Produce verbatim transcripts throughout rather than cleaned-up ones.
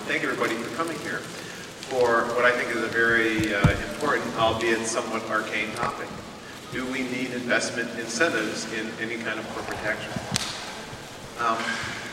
thank everybody for coming here for what I think is a very uh, important, albeit somewhat arcane topic. Do we need investment incentives in any kind of corporate tax reform? Um,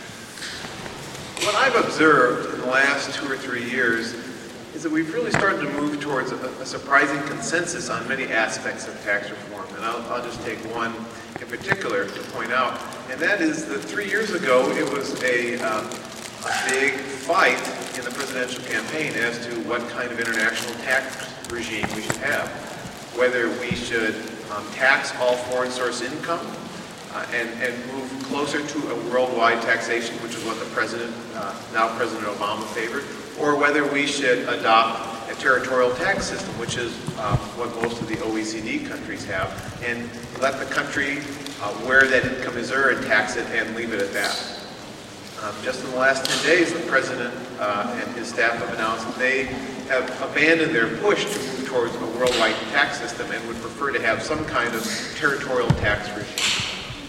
what I've observed in the last two or three years is that we've really started to move towards a, a surprising consensus on many aspects of tax reform. And I'll, I'll just take one in particular to point out, and that is that three years ago it was a, um, a big fight in the presidential campaign as to what kind of international tax regime we should have. Whether we should um, tax all foreign source income uh, and, and move closer to a worldwide taxation, which is what the president, uh, now President Obama, favored, or whether we should adopt a territorial tax system, which is um, what most of the O E C D countries have, and let the country uh, where that income is earned tax it and leave it at that. Um, just in the last ten days, the president uh, and his staff have announced that they have abandoned their push to move towards a worldwide tax system and would prefer to have some kind of territorial tax regime.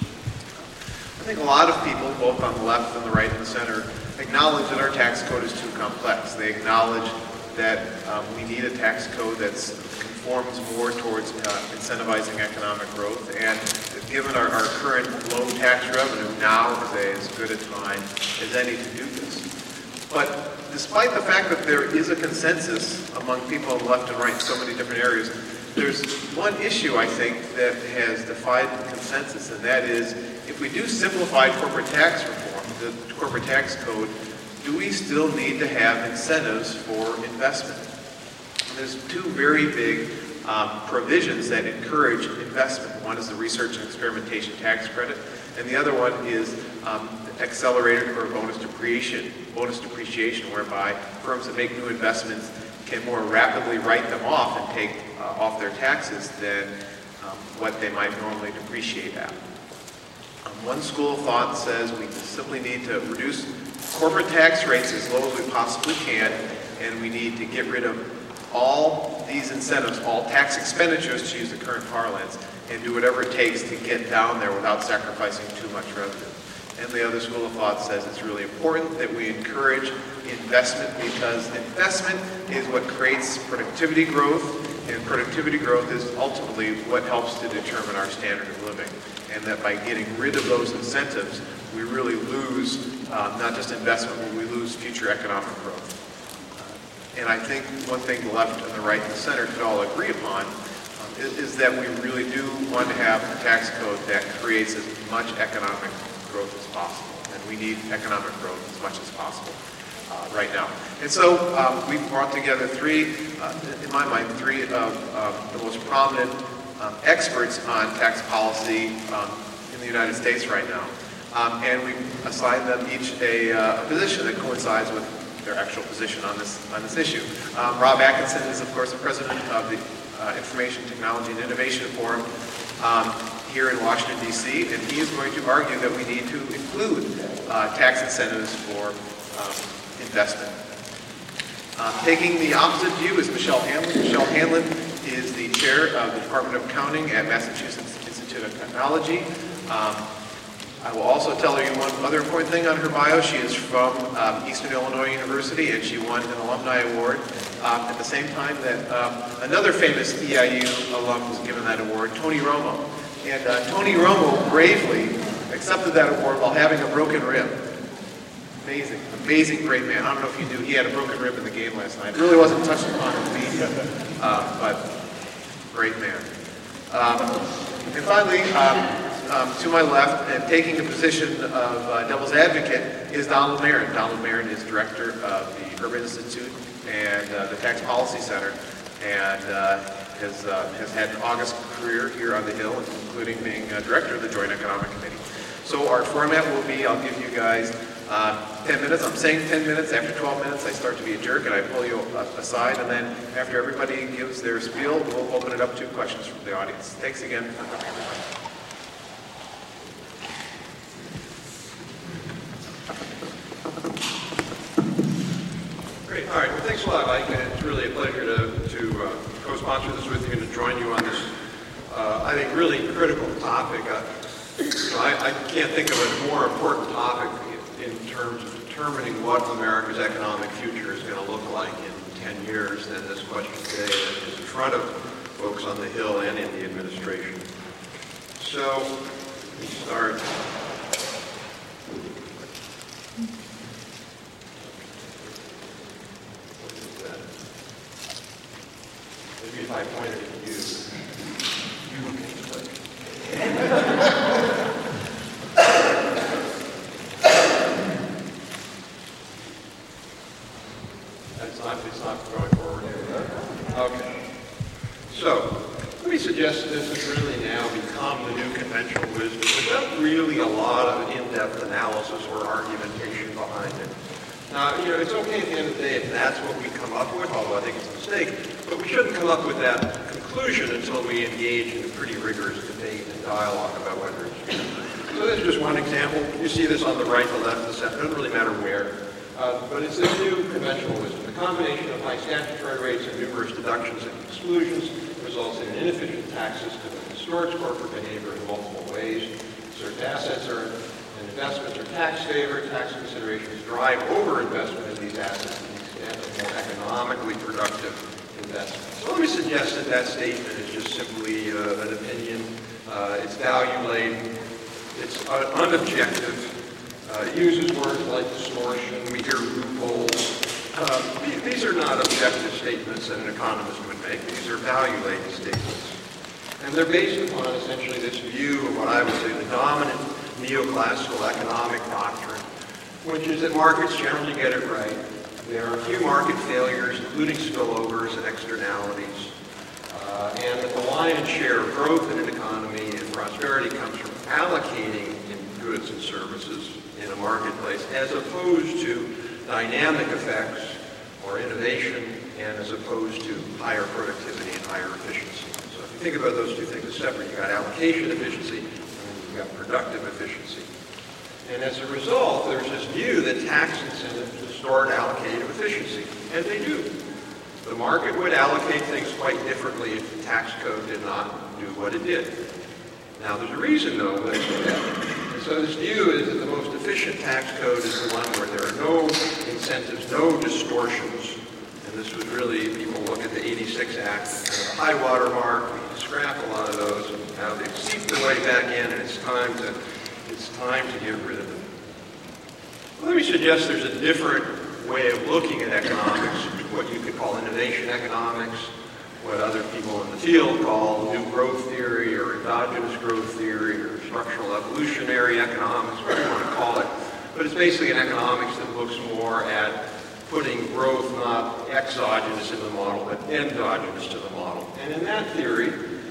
I think a lot of people, both on the left and the right and the center, acknowledge that our tax code is too complex. They acknowledge that um, we need a tax code that conforms more towards uh, incentivizing economic growth, and given our, our current low tax revenue, now is a, as good a time as any to do this. But despite the fact that there is a consensus among people on the left and right in so many different areas, there's one issue, I think, that has defied the consensus, and that is, if we do simplify corporate tax reform, the corporate tax code, do we still need to have incentives for investment? And there's two very big um, provisions that encourage investment. One is the research and experimentation tax credit, and the other one is um, accelerated or bonus depreciation, bonus depreciation, whereby firms that make new investments can more rapidly write them off and take uh, off their taxes than um, what they might normally depreciate at. Um, one school of thought says we simply need to reduce corporate tax rates as low as we possibly can, and we need to get rid of all these incentives, all tax expenditures, to use the current parlance, and do whatever it takes to get down there without sacrificing too much revenue. And the other school of thought says it's really important that we encourage investment, because investment is what creates productivity growth, and productivity growth is ultimately what helps to determine our standard of living. And that by getting rid of those incentives, we really lose uh, not just investment, but we lose future economic growth. Uh, and I think one thing the left and the right and the center could all agree upon um, is, is that we really do want to have a tax code that creates as much economic growth as possible. And we need economic growth as much as possible uh, right now. And so um, we've brought together three, uh, in my mind, three of um, the most prominent um, experts on tax policy um, in the United States right now. Um, and we've assigned them each a, uh, a position that coincides with their actual position on this on this issue. Um, Rob Atkinson is, of course, the president of the uh, Information Technology and Innovation Forum um, here in Washington, D C, and he is going to argue that we need to include uh, tax incentives for um, investment. Uh, taking the opposite view is Michelle Hanlon. Michelle Hanlon is the chair of the Department of Accounting at Massachusetts Institute of Technology. Um, I will also tell you one other important thing on her bio. She is from um, Eastern Illinois University, and she won an alumni award um, at the same time that um, another famous E I U alum was given that award, Tony Romo. And uh, Tony Romo bravely accepted that award while having a broken rib. Amazing, amazing great man. I don't know if you knew he had a broken rib in the game last night. It really wasn't touched upon in the media, uh, but great man. Um, and finally, um, Um, to my left, and taking the position of uh, devil's advocate, is Donald Marin. Donald Marin is director of the Urban Institute and uh, the Tax Policy Center, and uh, has, uh, has had an august career here on the Hill, including being uh, director of the Joint Economic Committee. So our format will be, I'll give you guys uh, ten minutes. I'm saying ten minutes. After twelve minutes, I start to be a jerk, and I pull you aside, and then after everybody gives their spiel, we'll open it up to questions from the audience. Thanks again for coming, everybody. Great. All right. Well, thanks a lot, Mike. And it's really a pleasure to, to uh, co-sponsor this with you and to join you on this, uh, I think, really critical topic. Uh, you know, I, I can't think of a more important topic in terms of determining what America's economic future is going to look like in ten years than this question today that is in front of folks on the Hill and in the administration. So, let me start. What is that? Maybe if I pointed at you, you can click. That's not, it's not going forward. Okay. So, let me suggest this has really now become the new conventional wisdom without really a lot of in-depth analysis or argumentation behind it. Now, you know, it's okay at the end of the day if that's what we come up with, although I think it's a mistake, but we shouldn't come up with that conclusion until we engage in a pretty rigorous debate and dialogue about whether it's true. So this is just one example. You see this on the right, the left, the center. It doesn't really matter where. Uh, but it's this new conventional wisdom. The combination of high statutory rates and numerous deductions and exclusions results in an inefficient tax system that distorts corporate behavior in multiple ways. Certain assets are, and investments are tax favored. Tax considerations drive over investment in these assets to the extent of more economically productive investments. So let me suggest that that statement is just simply uh, an opinion. Uh, it's value-laden. It's uh, unobjective. Uh, it uses words like distortion. We hear loopholes. Uh, these are not objective statements that an economist would make. These are value-laden statements. And they're based upon essentially this view of what I would say the dominant neoclassical economic doctrine, which is that markets generally get it right. There are a few market failures, including spillovers and externalities. Uh, and that the lion's share of growth in an economy and prosperity comes from allocating in goods and services in a marketplace as opposed to dynamic effects or innovation and as opposed to higher productivity and higher efficiency. So if you think about those two things as separate, you've got allocation efficiency and you've got productive efficiency. And as a result, there's this view that tax incentives distort allocative efficiency, and they do. The market would allocate things quite differently if the tax code did not do what it did. Now, there's a reason, though, that it's that. And so this view is that the most efficient tax code is the one where there are no incentives, no distortions. And this was really, people look at the eighty-six Act, kind of a high water mark, we scrap a lot of those, and now they've seeped their way back in, and it's time to, it's time to get rid of them. Let me suggest there's a different way of looking at economics, what you could call innovation economics, what other people in the field call new growth theory or endogenous growth theory or structural evolutionary economics, whatever you want to call it. But it's basically an economics that looks more at putting growth not exogenous in the model, but endogenous to the model. And in that theory,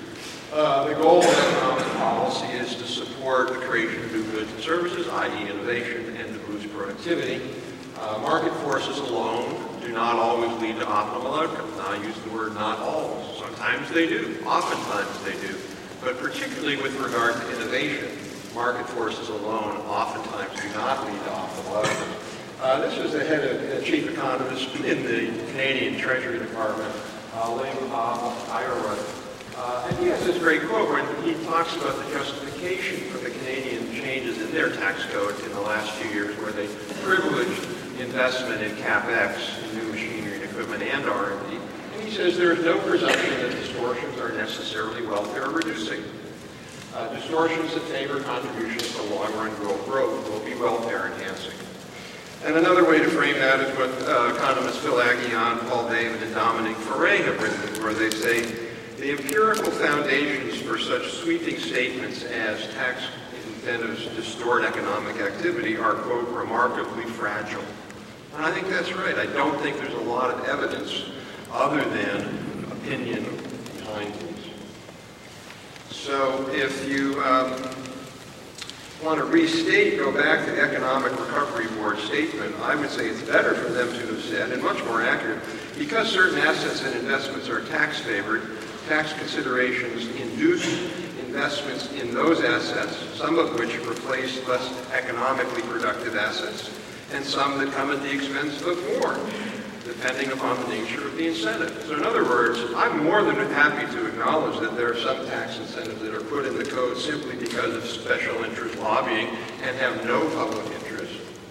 uh, the goal of economic policy is to support the creation of new goods and services, that is innovation, and to boost productivity. Uh, market forces alone do not always lead to optimal outcomes. Now, I use the word not always. Sometimes they do. Oftentimes they do. But particularly with regard to innovation, market forces alone oftentimes do not lead to optimal outcomes. Uh, this was the head of the chief economist in the Canadian Treasury Department, uh, Ling Iorwerth. Uh, and he has this great quote where he talks about the justification for the Canadian changes in their tax code in the last few years where they privileged investment in CapEx, in new machinery and equipment, and R and D. And he says there is no presumption that distortions are necessarily welfare reducing. Uh, distortions that favor contributions to long-run growth will be welfare enhancing. And another way to frame that is what uh, economists Phil Aghion, Paul David, and Dominique Ferré have written, where they say the empirical foundations for such sweeping statements as tax incentives distort economic activity are, quote, remarkably fragile. And I think that's right. I don't think there's a lot of evidence other than opinion behind these. So if you um, want to restate, go back to the Economic Recovery Board statement, I would say it's better for them to have said, and much more accurate, because certain assets and investments are tax favored, tax considerations induce investments in those assets, some of which replace less economically productive assets, and some that come at the expense of more, depending upon the nature of the incentive. So in other words, I'm more than happy to acknowledge that there are some tax incentives that are put in the code simply because of special interest lobbying and have no public interest.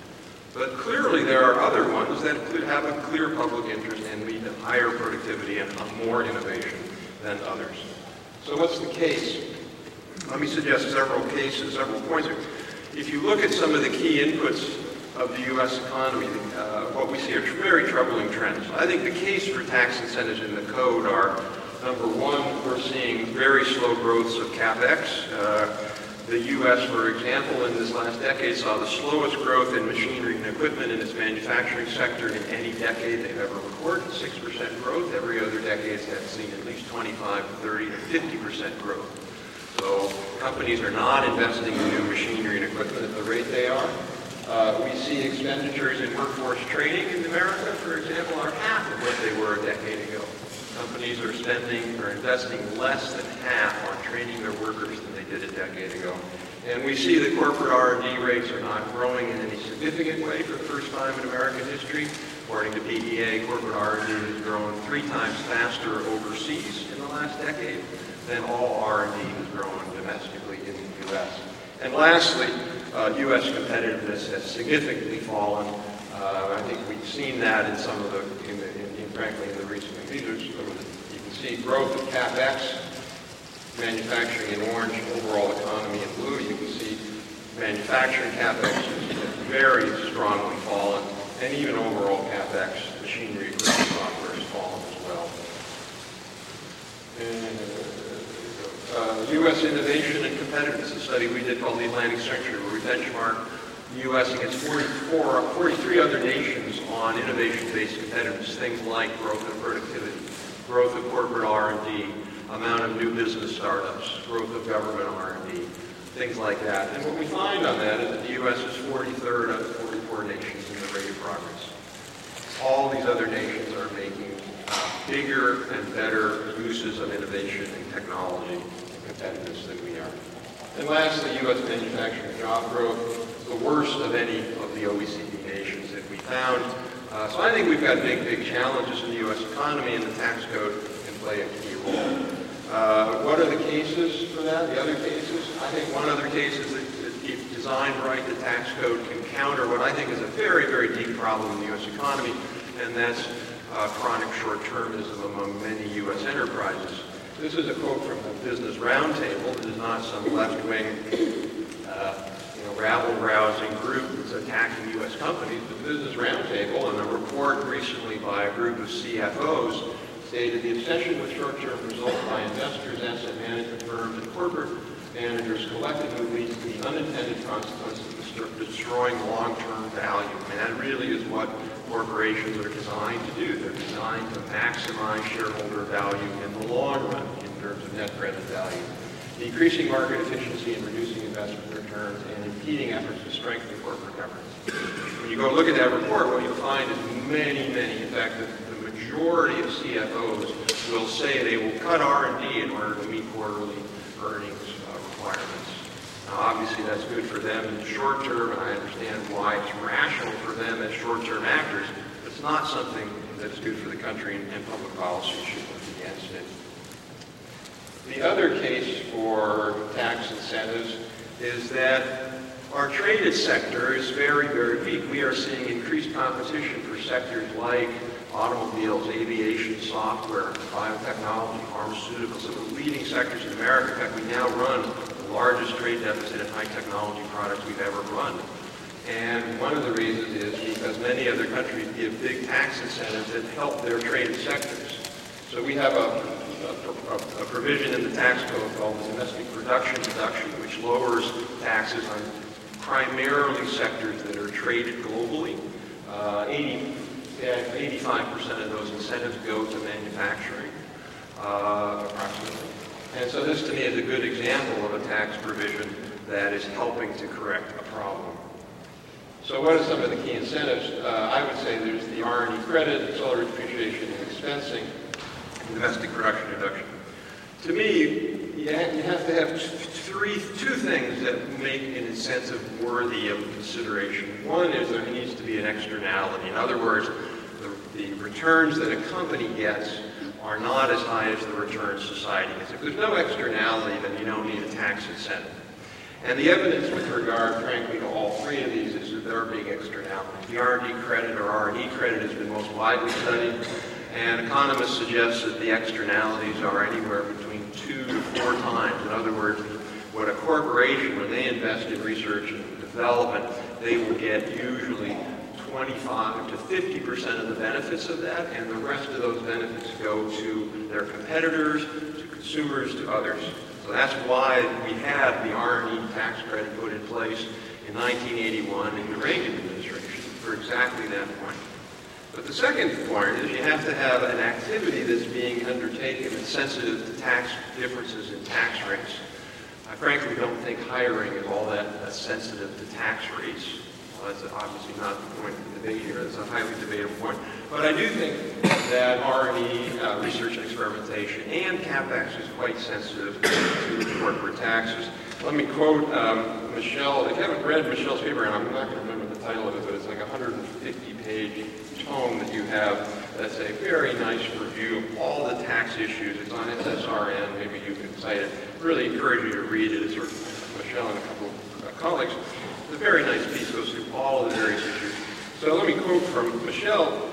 But clearly there are other ones that could have a clear public interest and lead to higher productivity and more innovation than others. So what's the case? Let me suggest several cases, several points here. If you look at some of the key inputs of the U S economy, uh, what we see are very troubling trends. I think the case for tax incentives in the code are, number one, we're seeing very slow growths of CapEx. Uh, the U S, for example, in this last decade saw the slowest growth in machinery and equipment in its manufacturing sector in any decade they've ever recorded, six percent growth. Every other decade has seen at least twenty-five, thirty, to fifty percent growth. So companies are not investing in new machinery and equipment at the rate they are. Uh, we see expenditures in workforce training in America, for example, are half of what they were a decade ago. Companies are spending or investing less than half on training their workers than they did a decade ago. And we see that corporate R and D rates are not growing in any significant way for the first time in American history. According to P E A, corporate R and D has grown three times faster overseas in the last decade than all R and D has grown domestically in the U S. And lastly, uh, U S competitiveness has significantly fallen. Uh, I think we've seen that in some of the, in, the, in, in frankly, in the recent computers. You can see growth of CapEx, manufacturing in orange, overall economy in blue. You can see manufacturing CapEx has very strongly fallen, and even overall CapEx, machinery, equipment, software has fallen as well. And, uh, U S innovation and competitiveness, a study we did called the Atlantic Century, where we benchmark the U S against forty-four, forty-three other nations on innovation-based competitiveness, things like growth of productivity, growth of corporate R and D, amount of new business startups, growth of government R and D, things like that. And what we find on that is that the U S is forty-third out of forty-four nations in the rate of progress. All these other nations are making uh, bigger and better uses of innovation and technology and competitiveness than we are. And lastly, U S manufacturing job growth, the worst of any of the O E C D nations that we found. Uh, so I think we've got big, big challenges in the U S economy, and the tax code can play a key role. Uh, what are the cases for that? The other cases? I think one other case is that if designed right, the tax code can counter what I think is a very, very deep problem in the U S economy, and that's uh, chronic short-termism among many U S enterprises. This is a quote from the Business Roundtable. This is not some left-wing uh, you know, rabble-rousing group that's attacking U S companies, but the Business Roundtable, in a report recently by a group of C F Os, stated the obsession with short-term results by investors, asset management firms, and corporate managers collectively leads to the unintended consequences of destroying long-term value. And that really is what corporations are designed to do. They're designed to maximize shareholder value in the long run in terms of net present value, decreasing market efficiency and reducing investment returns, and impeding efforts to strengthen corporate governance. When you go look at that report, what you'll find is many, many, in fact, the, the majority of C F Os will say they will cut R and D in order to meet quarterly earnings uh, requirements. Now, obviously, that's good for them in the short term, and I understand why it's rational for them as short-term actors, but it's not something that's good for the country, and, and public policy should look against it. The other case for tax incentives is that our traded sector is very, very weak. We are seeing increased competition for sectors like automobiles, aviation, software, biotechnology, pharmaceuticals, some of the leading sectors in America. In fact, we now run the largest trade deficit in high technology products we've ever run. And one of the reasons is because many other countries give big tax incentives that help their traded sectors. So we have a, a, a provision in the tax code called the domestic production deduction, which lowers taxes on primarily sectors that are traded globally. Uh, eighty, eighty-five percent of those incentives go to manufacturing, uh, approximately. And so this, to me, is a good example of a tax provision that is helping to correct a problem. So what are some of the key incentives? Uh, I would say there's the R and D credit, accelerated depreciation and expensing, and domestic production deduction. To me, you have to have three, two things that make an incentive worthy of consideration. One is there needs to be an externality. In other words, the, the returns that a company gets are not as high as the returns society gets. If there's no externality, then you don't need a tax incentive. And the evidence with regard, frankly, to all three of these is that there are big externalities. The R and D credit, or R and E credit, has been most widely studied, and economists suggest that the externalities are anywhere between two to four times. In other words, what a corporation, when they invest in research and development, they will get usually twenty-five to fifty percent of the benefits of that, and the rest of those benefits go to their competitors, to consumers, to others. So that's why we had the R and E tax credit put in place in nineteen eighty-one in the Reagan administration for exactly that point. But the second point is you have to have an activity that's being undertaken that's sensitive to tax differences in tax rates. I frankly don't think hiring is all that uh, sensitive to tax rates. Well, that's obviously not the point of the debate here. That's a highly debatable point. But I do think that R and E, uh, research and experimentation, and CapEx is quite sensitive to corporate taxes. Let me quote um, Michelle. If you haven't read Michelle's paper, and I'm not going to remember the title of it, but it's like a one hundred fifty page tome that you have. That's a very nice review of all the tax issues. It's on S S R N. Maybe you can cite it. Really encourage you to read it. It's sort of Michelle and a couple of uh, colleagues. It's a very nice piece. It goes through all of the various issues. So let me quote from Michelle.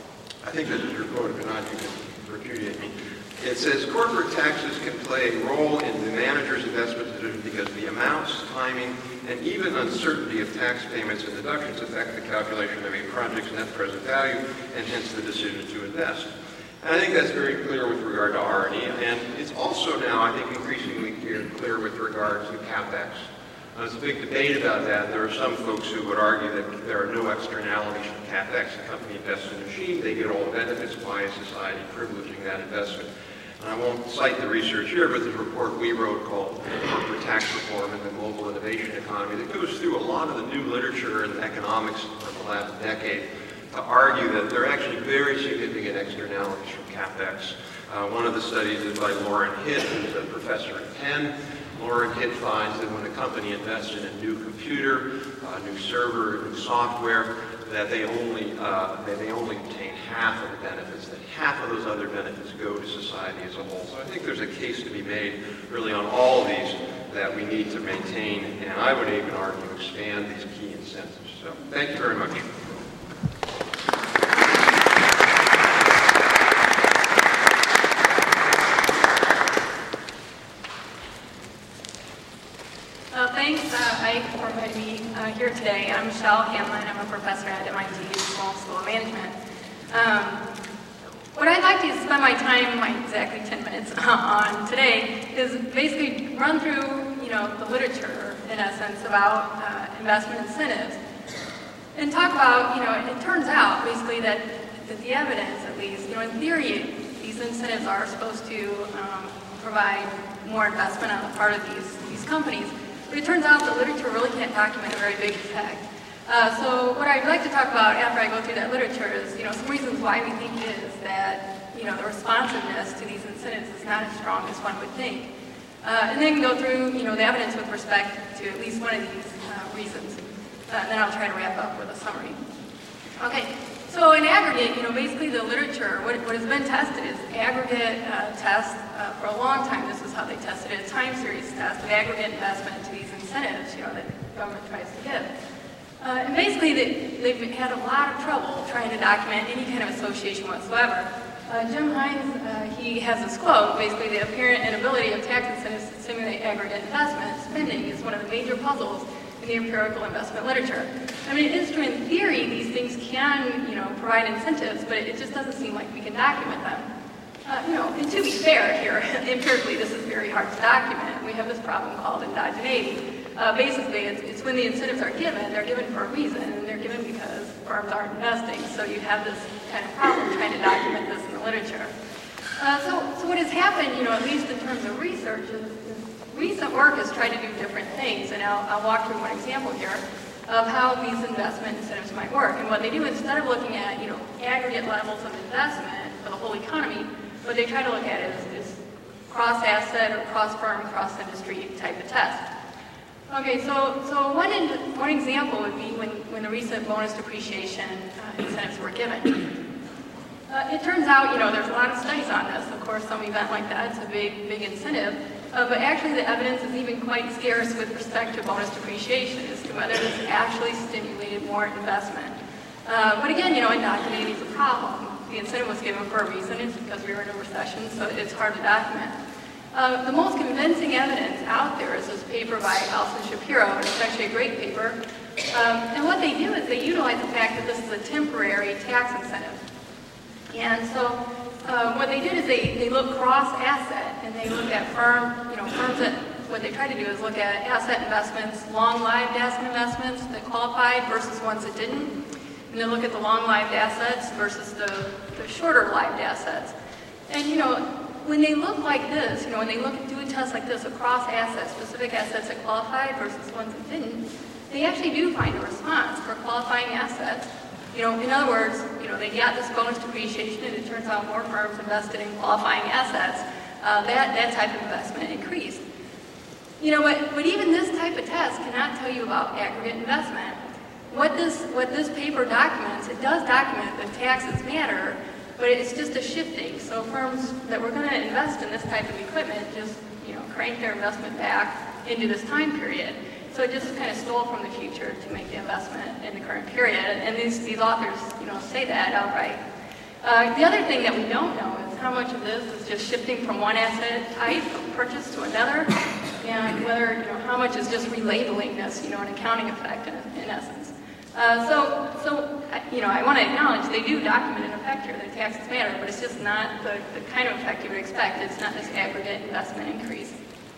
I think this is your quote. If not, you can repudiate me. It says, corporate taxes can play a role in the manager's investment decision because the amounts, timing, and even uncertainty of tax payments and deductions affect the calculation of a project's net present value and hence the decision to invest. And I think that's very clear with regard to R and E, and it's also now, I think, increasingly clear, clear with regard to CapEx. Uh, there's a big debate about that. There are some folks who would argue that there are no externalities from CapEx. The company invests in a machine, they get all the benefits. Why is society privileging that investment? And I won't cite the research here, but there's a report we wrote called Corporate Tax Reform and the Global Innovation Economy that goes through a lot of the new literature and economics from the last decade to argue that there are actually very significant externalities from CapEx. Uh, one of the studies is by Lauren Hitt, who's a professor at Penn. Lauren Hitt finds that when a company invests in a new computer, a new server, new software, that they only uh, that they only obtain half of the benefits, that half of those other benefits go to society as a whole. So I think there's a case to be made really on all of these that we need to maintain, and I would even argue expand these key incentives. So thank you very much. Thanks, uh, Ike, for inviting me uh, here today. I'm Michelle Hamlin. I'm a professor at M I T Small School of Management. Um, what I'd like to spend my time, my exactly ten minutes on today, is basically run through, you know, the literature, in essence, about uh, investment incentives, and talk about, you know, it turns out, basically, that, that the evidence, at least, you know, in theory, these incentives are supposed to um, provide more investment on the part of these, these companies. But it turns out the literature really can't document a very big effect. Uh, so what I'd like to talk about after I go through that literature is, you know, some reasons why we think it is that, you know, the responsiveness to these incentives is not as strong as one would think. Uh, and then go through, you know, the evidence with respect to at least one of these uh, reasons. Uh, and then I'll try to wrap up with a summary. Okay, so in aggregate, you know, basically the literature, what, what has been tested is aggregate uh, tests. Uh, for a long time, this is how they tested it, a time series test of aggregate investment to these incentives, you know, that the government tries to give. Uh, and basically, they, they've had a lot of trouble trying to document any kind of association whatsoever. Uh, Jim Hines, uh, he has this quote, basically, the apparent inability of tax incentives to stimulate aggregate investment spending is one of the major puzzles in the empirical investment literature. I mean, it is true in theory, these things can, you know, provide incentives, but it just doesn't seem like we can document them. Uh, you know, and to be fair here, empirically this is very hard to document. We have this problem called endogeneity. Uh, basically, it's, it's when the incentives are given, they're given for a reason, and they're given because firms aren't investing. So you have this kind of problem trying to document this in the literature. Uh, so, so what has happened, you know, at least in terms of research, is, is recent work has tried to do different things, and I'll, I'll walk through one example here of how these investment incentives might work. And what they do, instead of looking at, you know, aggregate levels of investment for the whole economy, what they try to look at is, is cross-asset or cross-firm, cross-industry type of test. Okay, so, so one, in, one example would be when, when the recent bonus depreciation uh, incentives were given. Uh, it turns out, you know, there's a lot of studies on this. Of course, some event like that, it's a big, big incentive. Uh, but actually the evidence is even quite scarce with respect to bonus depreciation as to whether this actually stimulated more investment. Uh, but again, you know, undocumenting is a problem. The incentive was given for a reason. It's because we were in a recession, so it's hard to document. Uh, the most convincing evidence out there is this paper by Alison Shapiro, and it's actually a great paper. Um, and what they do is they utilize the fact that this is a temporary tax incentive. And so uh, what they did is they, they look cross-asset, and they look at firm, you know, firms that, what they try to do is look at asset investments, long-lived asset investments that qualified versus ones that didn't. And they look at the long-lived assets versus the, the shorter-lived assets. And, you know, when they look like this, you know, when they look do a test like this across assets, specific assets that qualified versus ones that didn't, they actually do find a response for qualifying assets. You know, in other words, you know, they got this bonus depreciation, and it turns out more firms invested in qualifying assets. Uh, that that type of investment increased. You know, but but even this type of test cannot tell you about aggregate investment. What this what this paper documents, it does document that taxes matter, but it's just a shifting. So firms that were going to invest in this type of equipment just, you know, crank their investment back into this time period. So it just kind of stole from the future to make the investment in the current period. And these, these authors, you know, say that outright. Uh, the other thing that we don't know is how much of this is just shifting from one asset type of purchase to another, and whether, you know, how much is just relabeling this, you know, an accounting effect in, in essence. Uh, so, so, you know, I want to acknowledge they do document an effect here, that taxes matter, but it's just not the, the kind of effect you would expect. It's not this aggregate investment increase.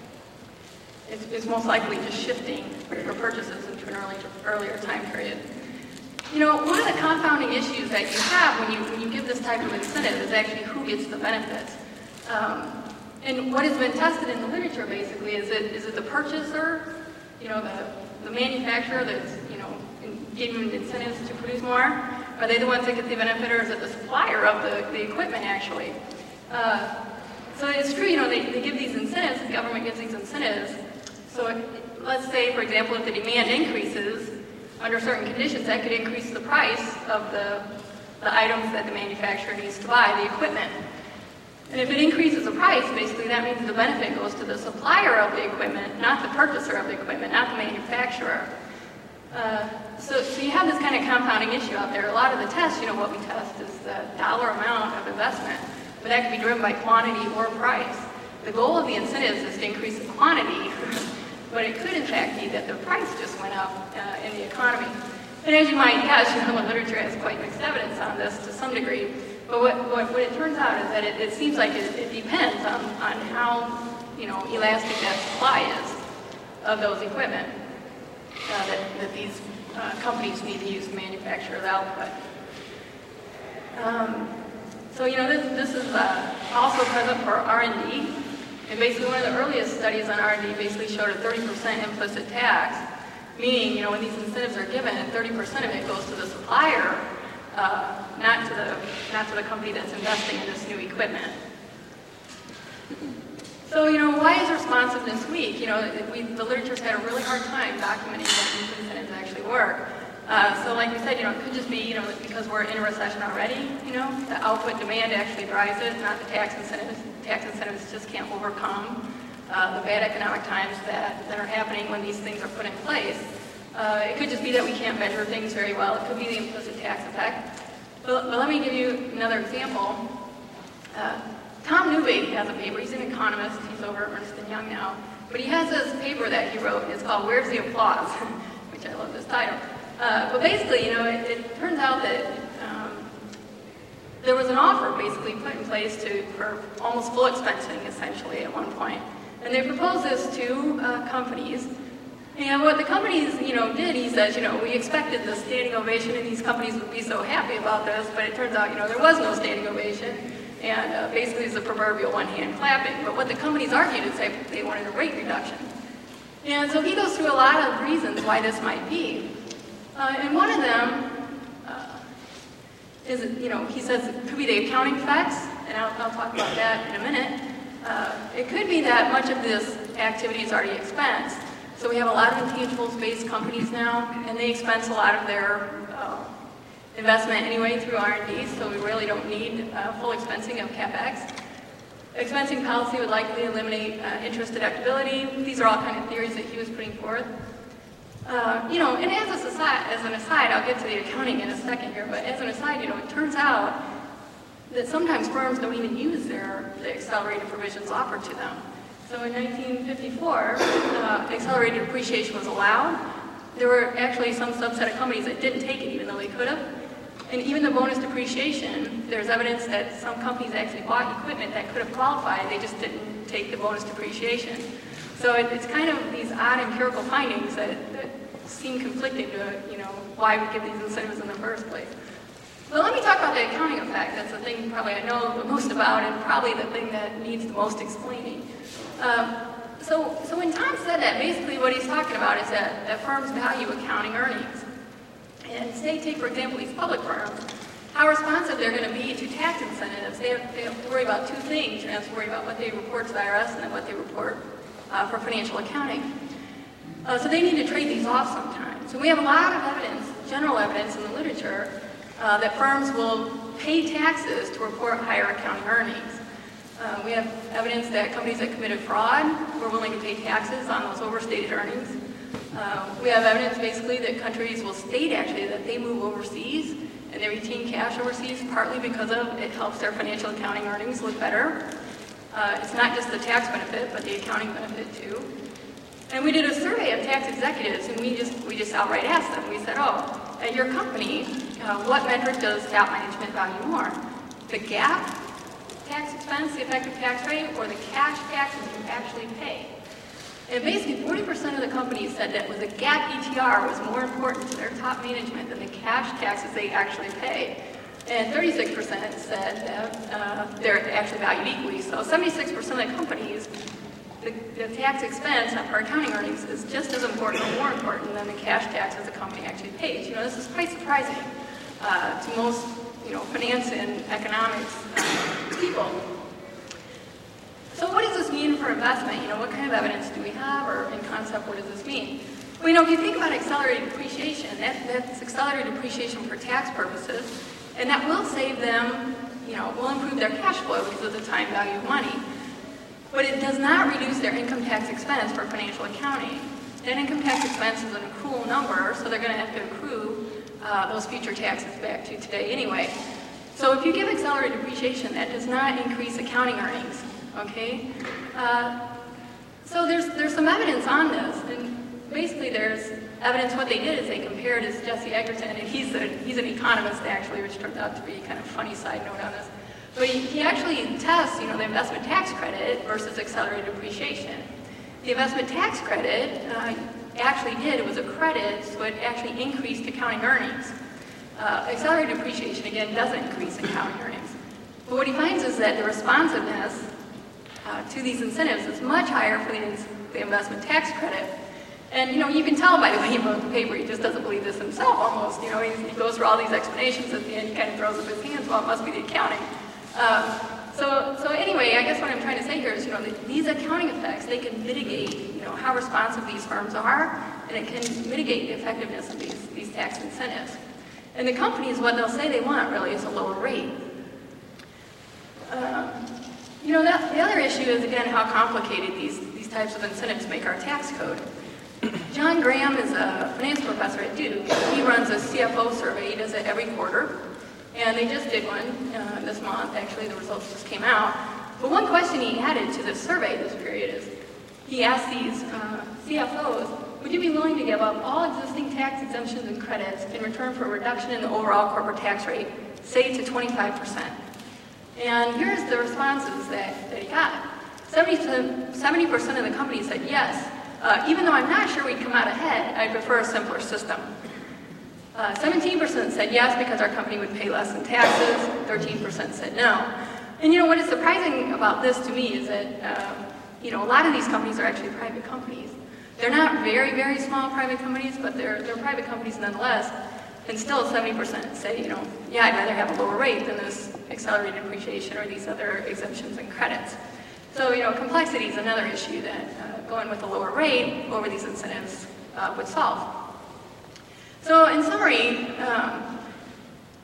It's, it's most likely just shifting for purchases into an early, earlier time period. You know, one of the confounding issues that you have when you, when you give this type of incentive is actually who gets the benefits. Um, and what has been tested in the literature, basically, is it, is it the purchaser, you know, the, the manufacturer that's, you know, giving incentives to produce more? Are they the ones that get the benefit, or is it the supplier of the, the equipment, actually? Uh, so it's true, you know, they, they give these incentives, the government gives these incentives. So if, let's say, for example, if the demand increases, under certain conditions, that could increase the price of the, the items that the manufacturer needs to buy, the equipment. And if it increases the price, basically that means the benefit goes to the supplier of the equipment, not the purchaser of the equipment, not the manufacturer. Uh, so, so you have this kind of compounding issue out there. A lot of the tests, you know, what we test is the dollar amount of investment, but that can be driven by quantity or price. The goal of the incentives is to increase the quantity, but it could in fact be that the price just went up uh, in the economy. And as you might guess, you know, the literature has quite mixed evidence on this to some degree, but what, what, what it turns out is that it, it seems like it, it depends on, on how, you know, elastic that supply is of those equipment uh, that, that these uh, companies need to use to manufacture the output. Um, so, you know, this, this is uh, also present for R and D. And basically one of the earliest studies on R and D basically showed a thirty percent implicit tax, meaning, you know, when these incentives are given, thirty percent of it goes to the supplier, uh, not to the not to the company that's investing in this new equipment. So, you know, why is responsiveness weak? You know, we, the literature's had a really hard time documenting that these incentives actually work. Uh, so like we said, you know, it could just be, you know, because we're in a recession already, you know, the output demand actually drives it, not the tax incentives. Tax incentives just can't overcome uh, the bad economic times that, that are happening when these things are put in place. Uh, it could just be that we can't measure things very well. It could be the implicit tax effect. But, but let me give you another example. Uh, Tom Newby has a paper. He's an economist. He's over at Ernst and Young now. But he has this paper that he wrote. It's called Where's the Applause? Which I love this title. Uh, but basically, you know, it, it turns out that um, there was an offer basically put in place to for almost full expensing, essentially, at one point. And they proposed this to uh, companies. And what the companies, you know, did, he says, you know, we expected the standing ovation and these companies would be so happy about this, but it turns out, you know, there was no standing ovation. And uh, basically it's the proverbial one-hand clapping. But what the companies argued is they, they wanted a rate reduction. And so he goes through a lot of reasons why this might be. Uh, and one of them uh, is, you know, he says it could be the accounting effects, and I'll, I'll talk about that in a minute. Uh, it could be that much of this activity is already expensed. So we have a lot of intangibles-based companies now, and they expense a lot of their uh, investment anyway through R and D, so we really don't need uh, full expensing of CapEx. Expensing policy would likely eliminate uh, interest deductibility. These are all kind of theories that he was putting forth. Uh, you know, and as, a aside, as an aside, I'll get to the accounting in a second here, but as an aside, you know, it turns out that sometimes firms don't even use their the accelerated provisions offered to them. So in nineteen fifty-four, uh, accelerated depreciation was allowed. There were actually some subset of companies that didn't take it even though they could have. And even the bonus depreciation, there's evidence that some companies actually bought equipment that could have qualified, they just didn't take the bonus depreciation. So it, it's kind of these odd empirical findings that, that seem conflicting to, you know, why we give these incentives in the first place. But let me talk about the accounting effect. That's the thing probably I know the most about and probably the thing that needs the most explaining. Um, so, so when Tom said that, basically what he's talking about is that, that firms value accounting earnings. And say, take for example these public firms, how responsive they're going to be to tax incentives. They have, they have to worry about two things. They have to worry about what they report to the I R S and then what they report uh, for financial accounting. Uh, so they need to trade these off sometimes. So we have a lot of evidence, general evidence in the literature, uh, that firms will pay taxes to report higher accounting earnings. Uh, we have evidence that companies that committed fraud were willing to pay taxes on those overstated earnings. Uh, we have evidence basically that countries will state actually that they move overseas and they retain cash overseas partly because of it helps their financial accounting earnings look better. Uh, it's not just the tax benefit, but the accounting benefit too. And we did a survey of tax executives, and we just we just outright asked them. We said, "Oh, at your company, uh, what metric does top management value more? The GAAP tax expense, the effective tax rate, or the cash taxes you actually pay?" And basically, forty percent of the companies said that was a GAAP E T R was more important to their top management than the cash taxes they actually pay. And thirty-six percent said that uh, they're actually valued equally. So seventy-six percent of the companies, the, the tax expense for accounting earnings is just as important or more important than the cash taxes the company actually pays. You know, this is quite surprising uh, to most, you know, finance and economics uh, people. So what does this mean for investment? You know, what kind of evidence do we have, or in concept, what does this mean? Well, you know, if you think about accelerated depreciation, that, that's accelerated depreciation for tax purposes, and that will save them, you know, will improve their cash flow because of the time value of money. But it does not reduce their income tax expense for financial accounting. That income tax expense is an accrual number, so they're going to have to accrue uh, those future taxes back to today anyway. So if you give accelerated depreciation, that does not increase accounting earnings. Okay, uh, so there's there's some evidence on this, and basically there's evidence. What they did is they compared as Jesse Egerton, and he's a, he's an economist actually, which turned out to be kind of a funny side note on this. But he, he actually tests, you know, the investment tax credit versus accelerated depreciation. The investment tax credit uh, actually did it was a credit, so it actually increased accounting earnings. Uh, accelerated depreciation again doesn't increase accounting earnings. But what he finds is that the responsiveness Uh, to these incentives is much higher for the, the investment tax credit. And, you know, you can tell by the way he wrote the paper, he just doesn't believe this himself almost. You know, he, he goes through all these explanations at the end, he kind of throws up his hands, well, it must be the accounting. Um, so, so anyway, I guess what I'm trying to say here is, you know, that these accounting effects, they can mitigate, you know, how responsive these firms are, and it can mitigate the effectiveness of these, these tax incentives. And the companies, what they'll say they want really is a lower rate. Um, You know, that, the other issue is, again, how complicated these, these types of incentives make our tax code. John Graham is a finance professor at Duke. He runs a C F O survey. He does it every quarter. And they just did one uh, this month. Actually, the results just came out. But one question he added to this survey this period is, he asked these uh, C F Os, would you be willing to give up all existing tax exemptions and credits in return for a reduction in the overall corporate tax rate, say to twenty-five percent? And here's the responses that, that he got. seventy percent of the companies said yes. Uh, even though I'm not sure we'd come out ahead, I'd prefer a simpler system. Uh, seventeen percent said yes because our company would pay less in taxes. thirteen percent said no. And you know what is surprising about this to me is that uh, you know, a lot of these companies are actually private companies. They're not very, very small private companies, but they're, they're private companies nonetheless. And still seventy percent say, you know, yeah, I'd rather have a lower rate than this accelerated depreciation or these other exemptions and credits. So, you know, complexity is another issue that uh, going with a lower rate over these incentives uh, would solve. So in summary, um,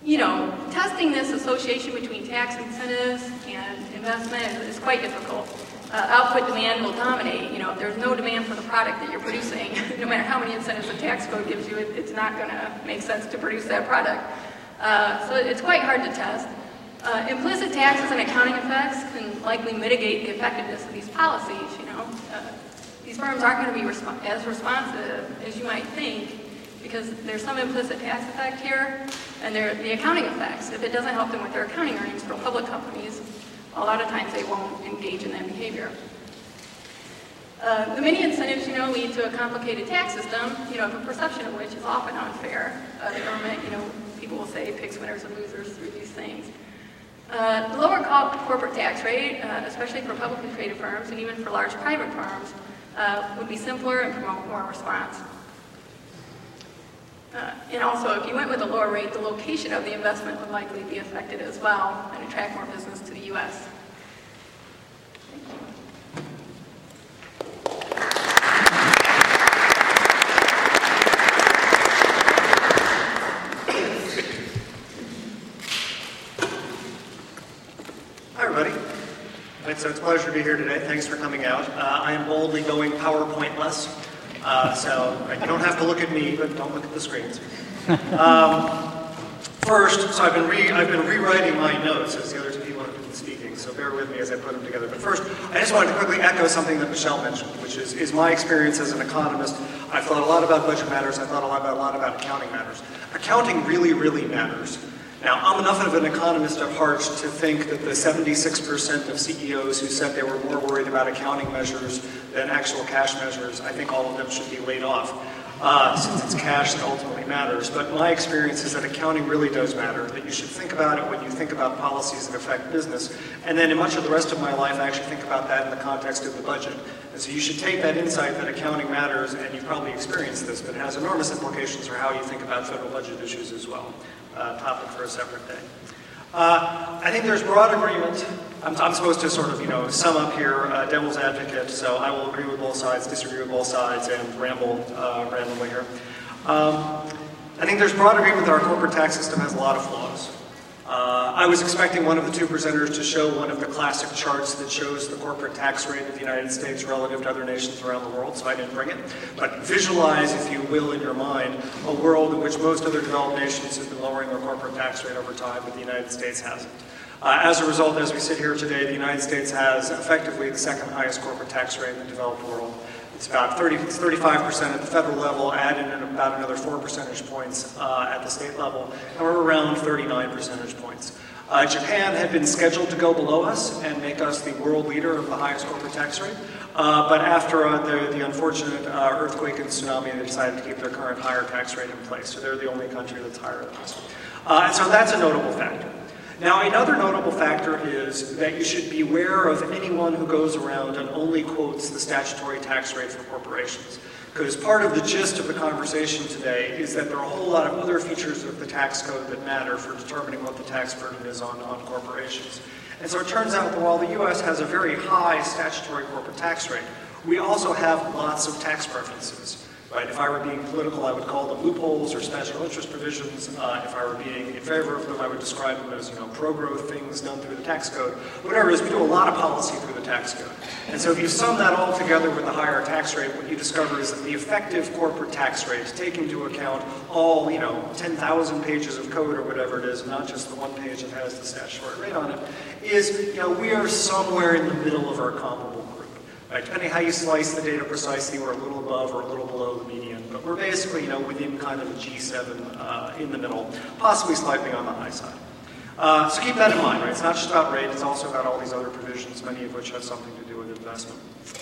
you know, testing this association between tax incentives and investment is, is quite difficult. Uh, output demand will dominate. You know, if there's no demand for the product that you're producing, no matter how many incentives the tax code gives you, it, it's not going to make sense to produce that product. Uh, so it's quite hard to test. Uh, implicit taxes and accounting effects can likely mitigate the effectiveness of these policies. You know, uh, these firms aren't going to be resp as responsive as you might think, because there's some implicit tax effect here, and there are the accounting effects. If it doesn't help them with their accounting earnings for public companies, a lot of times they won't engage in that behavior. Uh, the many incentives, you know, lead to a complicated tax system, you know, the perception of which is often unfair. Uh, the government, you know, people will say picks winners and losers through these things. Uh, the lower corporate tax rate, uh, especially for publicly traded firms and even for large private firms, uh, would be simpler and promote more response. Uh, and also, if you went with a lower rate, the location of the investment would likely be affected as well and attract more business to the U S. Hi, everybody. Right, so it's a pleasure to be here today. Thanks for coming out. Uh, I am boldly going PowerPoint-less. Uh, so right, you don't have to look at me, but don't look at the screens. Um, first, so I've been, re I've been rewriting my notes as the other two people have been speaking, so bear with me as I put them together. But first, I just wanted to quickly echo something that Michelle mentioned, which is, is my experience as an economist. I've thought a lot about budget matters. I've thought a lot about, a lot about accounting matters. Accounting really, really matters. Now, I'm enough of an economist at heart to think that the seventy-six percent of C E Os who said they were more worried about accounting measures than actual cash measures, I think all of them should be laid off, uh, since it's cash that ultimately matters. But my experience is that accounting really does matter, that you should think about it when you think about policies that affect business. And then in much of the rest of my life, I actually think about that in the context of the budget. And so you should take that insight that accounting matters, and you've probably experienced this, but it has enormous implications for how you think about federal budget issues as well. Uh, topic for a separate day. Uh, I think there's broad agreement. I'm, I'm supposed to sort of, you know, sum up here, uh, devil's advocate, so I will agree with both sides, disagree with both sides, and ramble uh, randomly here. Um, I think there's broad agreement that our corporate tax system has a lot of flaws. Uh, I was expecting one of the two presenters to show one of the classic charts that shows the corporate tax rate of the United States relative to other nations around the world, so I didn't bring it. But visualize, if you will, in your mind, a world in which most other developed nations have been lowering their corporate tax rate over time, but the United States hasn't. Uh, as a result, as we sit here today, the United States has effectively the second highest corporate tax rate in the developed world. It's about thirty, it's thirty-five percent at the federal level, add in about another four percentage points uh, at the state level, and we're around thirty-nine percentage points. Uh, Japan had been scheduled to go below us and make us the world leader of the highest corporate tax rate, uh, but after uh, the, the unfortunate uh, earthquake and tsunami, they decided to keep their current higher tax rate in place, so they're the only country that's higher than us. Uh, and so that's a notable factor. Now, another notable factor is that you should beware of anyone who goes around and only quotes the statutory tax rate for corporations. Because part of the gist of the conversation today is that there are a whole lot of other features of the tax code that matter for determining what the tax burden is on, on corporations. And so it turns out that while the U S has a very high statutory corporate tax rate, we also have lots of tax preferences. Right? If I were being political, I would call them loopholes or special interest provisions. Uh, if I were being in favor of them, I would describe them as, you know, pro-growth things done through the tax code. Whatever it is, we do a lot of policy through the tax code. And so if you sum that all together with the higher tax rate, what you discover is that the effective corporate tax rate, taking into account all, you know, ten thousand pages of code or whatever it is, not just the one page that has the statutory rate on it, is, you know, we are somewhere in the middle of our comparable group. Right? Depending how you slice the data precisely, we're a little above or a little below the median, but we're basically, you know, within kind of a G seven uh, in the middle, possibly slightly on the high side. Uh, so keep that in mind, right? It's not just about rate, it's also about all these other provisions, many of which have something to do with investment.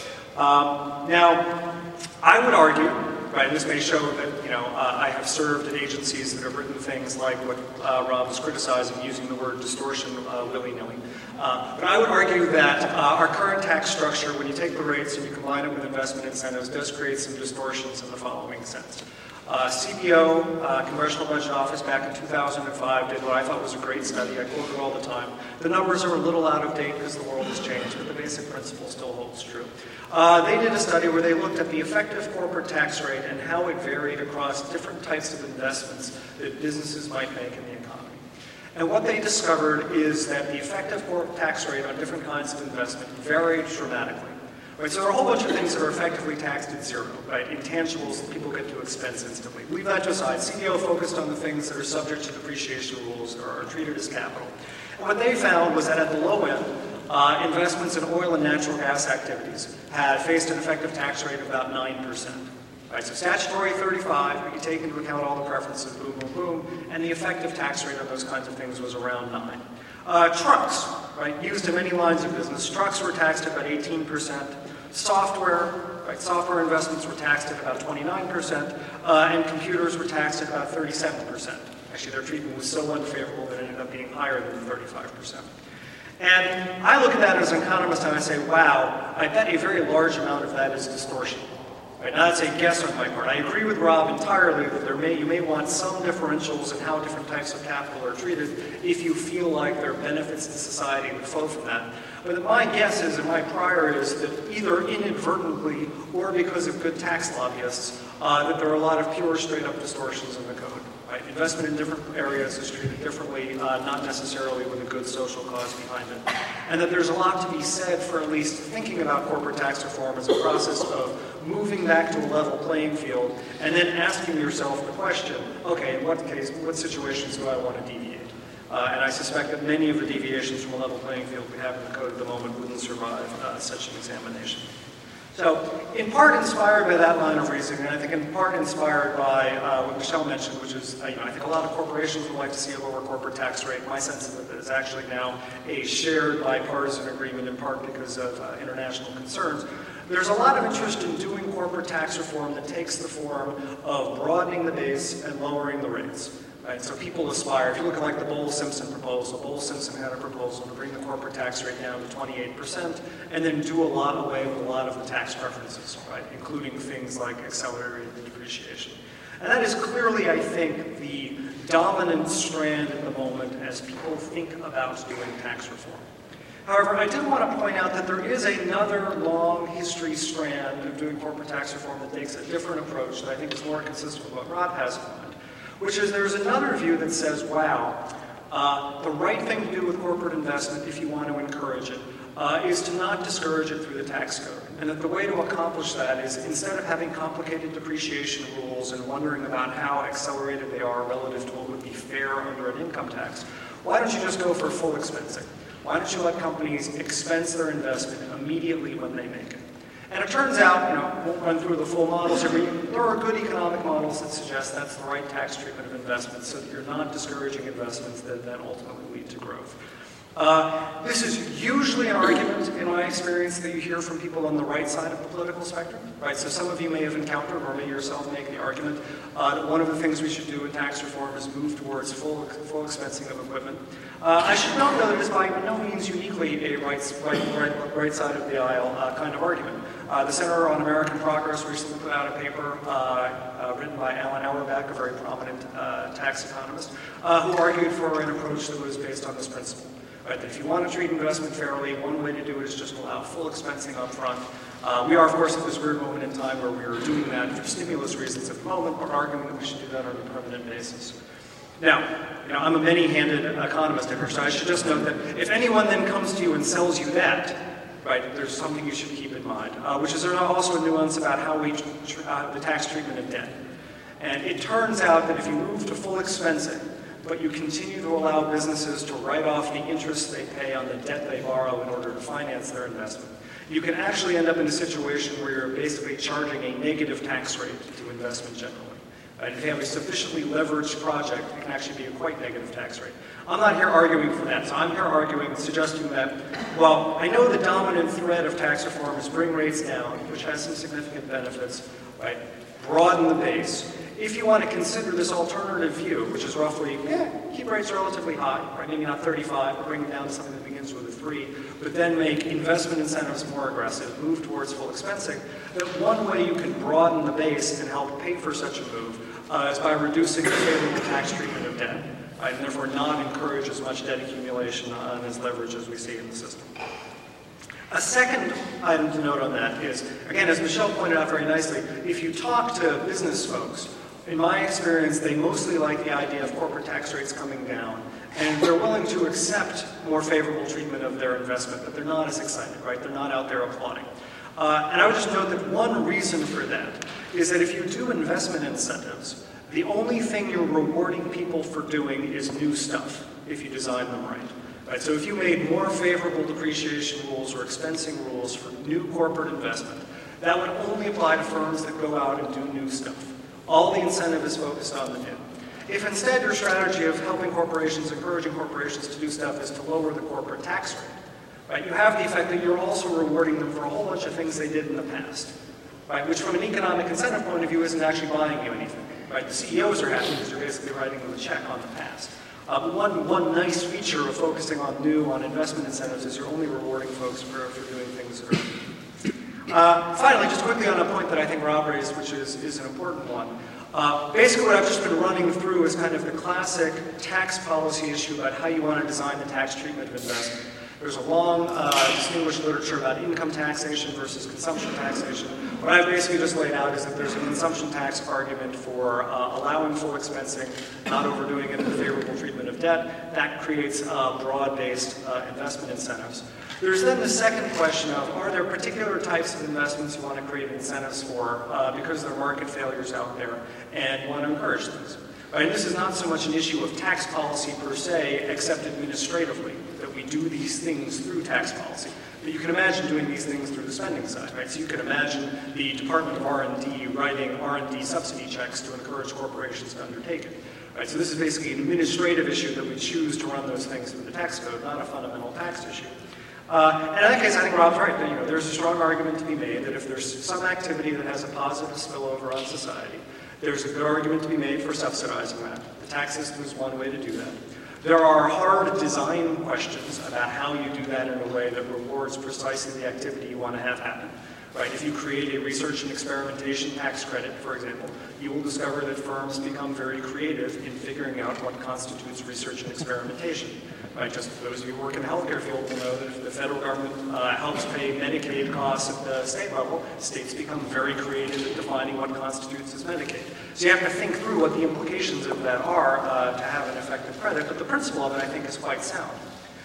Um, now, I would argue, right, this may show that, you know, uh, I have served at agencies that have written things like what uh, Rob was criticizing, using the word distortion uh, willy-nilly. Uh, but I would argue that uh, our current tax structure, when you take the rates and you combine it with investment incentives, does create some distortions in the following sense. Uh, C B O, uh, Congressional Budget Office, back in two thousand five did what I thought was a great study. I quote it all the time. The numbers are a little out of date because the world has changed, but the basic principle still holds true. Uh, they did a study where they looked at the effective corporate tax rate and how it varied across different types of investments that businesses might make in the economy. And what they discovered is that the effective corporate tax rate on different kinds of investment varied dramatically. Right, so there are a whole bunch of things that are effectively taxed at zero, right? Intangibles that people get to expense instantly. Leave that to aside. C D O focused on the things that are subject to depreciation rules or are treated as capital. And what they found was that at the low end, uh, investments in oil and natural gas activities had faced an effective tax rate of about nine percent. Right, so statutory thirty-five, but you take into account all the preferences, boom, boom, boom, and the effective tax rate on those kinds of things was around nine. Uh, trucks, right, used in many lines of business, trucks were taxed at about eighteen percent. Software, right, software investments were taxed at about twenty-nine percent, uh, and computers were taxed at about thirty-seven percent. Actually, their treatment was so unfavorable that it ended up being higher than thirty-five percent. And I look at that as an economist and I say, wow, I bet a very large amount of that is distortion. Right, now that's a guess on my part. I agree with Rob entirely that there may, you may want some differentials in how different types of capital are treated if you feel like there are benefits to society that flow from that. But my guess is, and my prior is, that either inadvertently or because of good tax lobbyists, uh, that there are a lot of pure straight-up distortions in the code. Right? Investment in different areas is treated differently, uh, not necessarily with a good social cause behind it. And that there's a lot to be said for at least thinking about corporate tax reform as a process of moving back to a level playing field and then asking yourself the question, okay, in what case, what situations do I want to deviate? Uh, and I suspect that many of the deviations from a level playing field we have in the code at the moment wouldn't survive uh, such an examination. So, in part inspired by that line of reasoning, and I think in part inspired by uh, what Michelle mentioned, which is, uh, you know, I think a lot of corporations would like to see a lower corporate tax rate. My sense is that it's actually now a shared bipartisan agreement, in part because of uh, international concerns. There's a lot of interest in doing corporate tax reform that takes the form of broadening the base and lowering the rates. Right, so people aspire, if you look at like the Bowles-Simpson proposal, Bowles-Simpson had a proposal to bring the corporate tax rate down to twenty-eight percent and then do a lot away with a lot of the tax preferences, right, including things like accelerated depreciation. And that is clearly, I think, the dominant strand at the moment as people think about doing tax reform. However, I did want to point out that there is another long history strand of doing corporate tax reform that takes a different approach that I think is more consistent with what Rob has in mind, which is there's another view that says, wow, uh, the right thing to do with corporate investment, if you want to encourage it, uh, is to not discourage it through the tax code. And that the way to accomplish that is, instead of having complicated depreciation rules and wondering about how accelerated they are relative to what would be fair under an income tax, why don't you just go for full expensing? Why don't you let companies expense their investment immediately when they make it? And it turns out, you know, I won't run through the full models here, but there are good economic models that suggest that's the right tax treatment of investments so that you're not discouraging investments that then ultimately lead to growth. Uh, this is usually an argument, in my experience, that you hear from people on the right side of the political spectrum, right? So some of you may have encountered, or may yourself make the argument, uh, that one of the things we should do in tax reform is move towards full, full expensing of equipment. Uh, I should note, though, that it is by no means uniquely a right, right, right, right side of the aisle uh, kind of argument. Uh, the Center on American Progress recently put out a paper uh, uh, written by Alan Auerbach, a very prominent uh, tax economist, uh, who argued for an approach that was based on this principle. Right, that if you want to treat investment fairly, one way to do it is just allow full expensing up front. Uh, we are, of course, at this weird moment in time where we are doing that for stimulus reasons at the moment, but arguing that we should do that on a permanent basis. Now, you know, I'm a many-handed economist here, so I should just note that if anyone then comes to you and sells you that, right, there's something you should keep in mind, uh, which is there's also a nuance about how we, uh, the tax treatment of debt. And it turns out that if you move to full expensing, but you continue to allow businesses to write off the interest they pay on the debt they borrow in order to finance their investment, you can actually end up in a situation where you're basically charging a negative tax rate to investment generally. And if you have a sufficiently leveraged project, it can actually be a quite negative tax rate. I'm not here arguing for that, so I'm here arguing, suggesting that, well, I know the dominant thread of tax reform is bring rates down, which has some significant benefits, right? Broaden the base. If you want to consider this alternative view, which is roughly, yeah, keep rates relatively high, right? Maybe not thirty-five, but bring it down to something that begins with a three, but then make investment incentives more aggressive, move towards full expensing, that one way you can broaden the base and help pay for such a move uh, is by reducing the favorable tax treatment of debt, right? And therefore not encourage as much debt accumulation uh, and as leverage as we see in the system. A second item to note on that is, again, as Michelle pointed out very nicely, if you talk to business folks, in my experience, they mostly like the idea of corporate tax rates coming down and they're willing to accept more favorable treatment of their investment, but they're not as excited, right? They're not out there applauding. Uh, and I would just note that one reason for that is that if you do investment incentives, the only thing you're rewarding people for doing is new stuff, if you design them right. Right? So if you made more favorable depreciation rules or expensing rules for new corporate investment, that would only apply to firms that go out and do new stuff. All the incentive is focused on the new. If instead your strategy of helping corporations, encouraging corporations to do stuff is to lower the corporate tax rate, right, you have the effect that you're also rewarding them for a whole bunch of things they did in the past, right, which from an economic incentive point of view isn't actually buying you anything. Right? The C E Os are happy because you're basically writing them a check on the past. Uh, one, one nice feature of focusing on new, on investment incentives, is you're only rewarding folks for, for doing things that are Uh, finally, just quickly on a point that I think Rob raised, which is, is an important one. Uh, basically what I've just been running through is kind of the classic tax policy issue about how you want to design the tax treatment of investment. There's a long uh, distinguished literature about income taxation versus consumption taxation. What I've basically just laid out is that there's a consumption tax argument for uh, allowing full expensing, not overdoing it in the favorable treatment of debt. That creates uh, broad-based uh, investment incentives. There's then the second question of, are there particular types of investments you want to create incentives for uh, because there are market failures out there and you want to encourage things? Right? And this is not so much an issue of tax policy per se, except administratively, that we do these things through tax policy. But you can imagine doing these things through the spending side, right? So you can imagine the Department of R and D writing R and D subsidy checks to encourage corporations to undertake it. Right? So this is basically an administrative issue that we choose to run those things through the tax code, not a fundamental tax issue. Uh, and in that case, I think Rob's right. That, you know, there's a strong argument to be made that if there's some activity that has a positive spillover on society, there's a good argument to be made for subsidizing that. The tax system is one way to do that. There are hard design questions about how you do that in a way that rewards precisely the activity you want to have happen. Right? If you create a research and experimentation tax credit, for example, you will discover that firms become very creative in figuring out what constitutes research and experimentation. Right? Just those of you who work in the healthcare field will know that if the federal government uh, helps pay Medicaid costs at the state level, states become very creative in defining what constitutes as Medicaid. So you have to think through what the implications of that are uh, to have an effective credit, but the principle of it, I think, is quite sound.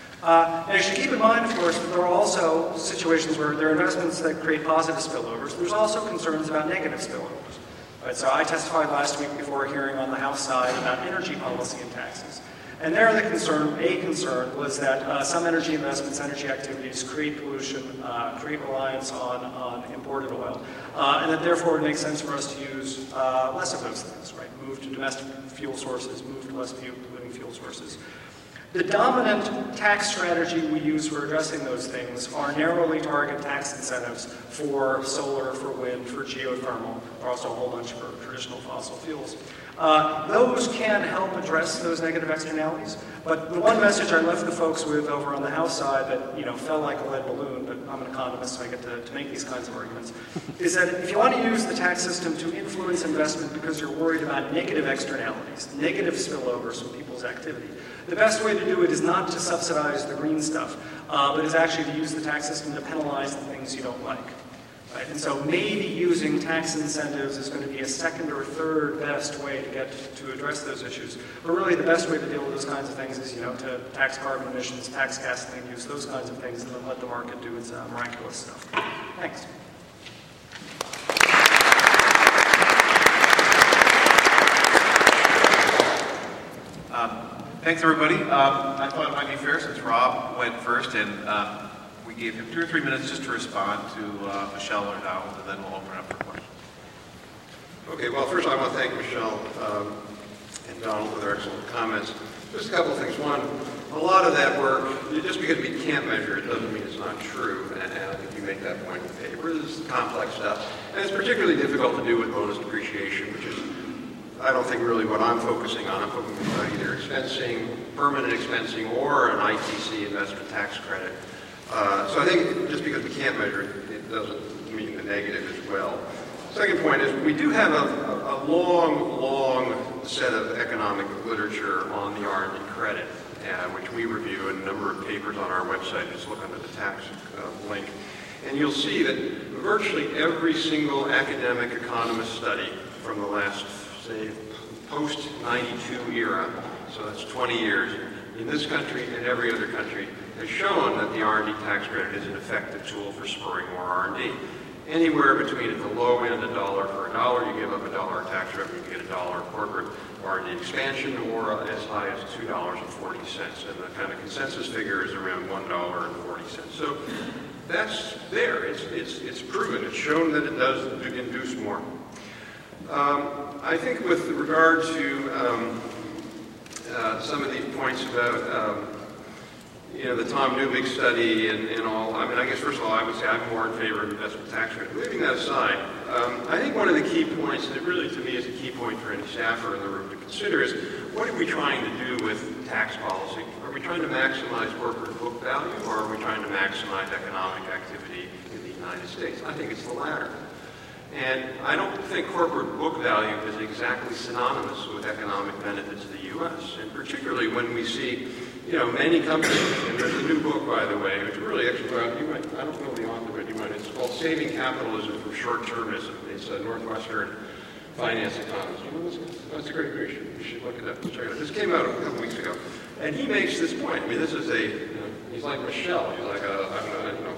Uh, and you should keep in mind, of course, that there are also situations where there are investments that create positive spillovers. There's also concerns about negative spillovers. Right? So I testified last week before a hearing on the House side about energy policy and taxes. And there the concern, a concern, was that uh, some energy investments, energy activities create pollution, uh, create reliance on, on imported oil, uh, and that therefore it makes sense for us to use uh, less of those things, right? Move to domestic fuel sources, move to less polluting fuel sources. The dominant tax strategy we use for addressing those things are narrowly targeted tax incentives for solar, for wind, for geothermal, or also a whole bunch for traditional fossil fuels. Uh, those can help address those negative externalities, but the one message I left the folks with over on the House side that, you know, fell like a lead balloon, but I'm an economist, so I get to, to make these kinds of arguments, is that if you want to use the tax system to influence investment because you're worried about negative externalities, negative spillovers from people's activity, the best way to do it is not to subsidize the green stuff, uh, but is actually to use the tax system to penalize the things you don't like. Right? And so maybe using tax incentives is going to be a second or third best way to get to address those issues. But really the best way to deal with those kinds of things is, you know, to tax carbon emissions, tax gasoline use, those kinds of things, and then let the market do its uh, miraculous stuff. Thanks. Um, thanks, everybody. Um, I thought it might be fair, since Rob went first, and um, we gave him two or three minutes just to respond to uh, Michelle or Donald, and then we'll open it up for questions. Okay, well, first I want to thank Michelle um, and Donald for their excellent comments. Just a couple of things. One, a lot of that work, just because we can't measure it doesn't mean it's not true, and, and I think you make that point in the paper. This is complex stuff, and it's particularly difficult to do with bonus depreciation, which is, I don't think, really what I'm focusing on. I'm focusing on either expensing, permanent expensing, or an I T C investment tax credit. Uh, so I think just because we can't measure it, it doesn't mean the negative as well. Second point is we do have a, a, a long, long set of economic literature on the R and D credit, uh, which we review in a number of papers on our website. Just look under the tax uh, link. And you'll see that virtually every single academic economist study from the last, say, post ninety-two era, so that's twenty years, in this country and every other country has shown that the R and D tax credit is an effective tool for spurring more R and D. Anywhere between, at the low end, a dollar for a dollar, you give up a dollar of tax revenue, you get a dollar of corporate R and D expansion, or uh, as high as two dollars and forty cents. And the kind of consensus figure is around one dollar and forty cents. So that's there. It's, it's, it's proven. It's shown that it does induce more. Um, I think with regard to um, uh, some of these points about um, you know, the Tom Newbig study and, and all, I mean, I guess first of all, I would say I'm more in favor of investment tax credit. Leaving that aside, um, I think one of the key points, and it really to me is a key point for any staffer in the room to consider, is what are we trying to do with tax policy? Are we trying to maximize corporate book value, or are we trying to maximize economic activity in the United States? I think it's the latter. And I don't think corporate book value is exactly synonymous with economic benefits to the U S, and particularly when we see, you know, many companies, and there's a new book, by the way, which really actually, well, you might, I don't know the author, but you might, it's called Saving Capitalism from Short-Termism. It's a Northwestern finance economist. You know, that's, that's a great book. You should, you should look it up and check it out. This came out a couple weeks ago. And he makes this point. I mean, this is a, you know, he's like Michelle. He's like a, a, a you know,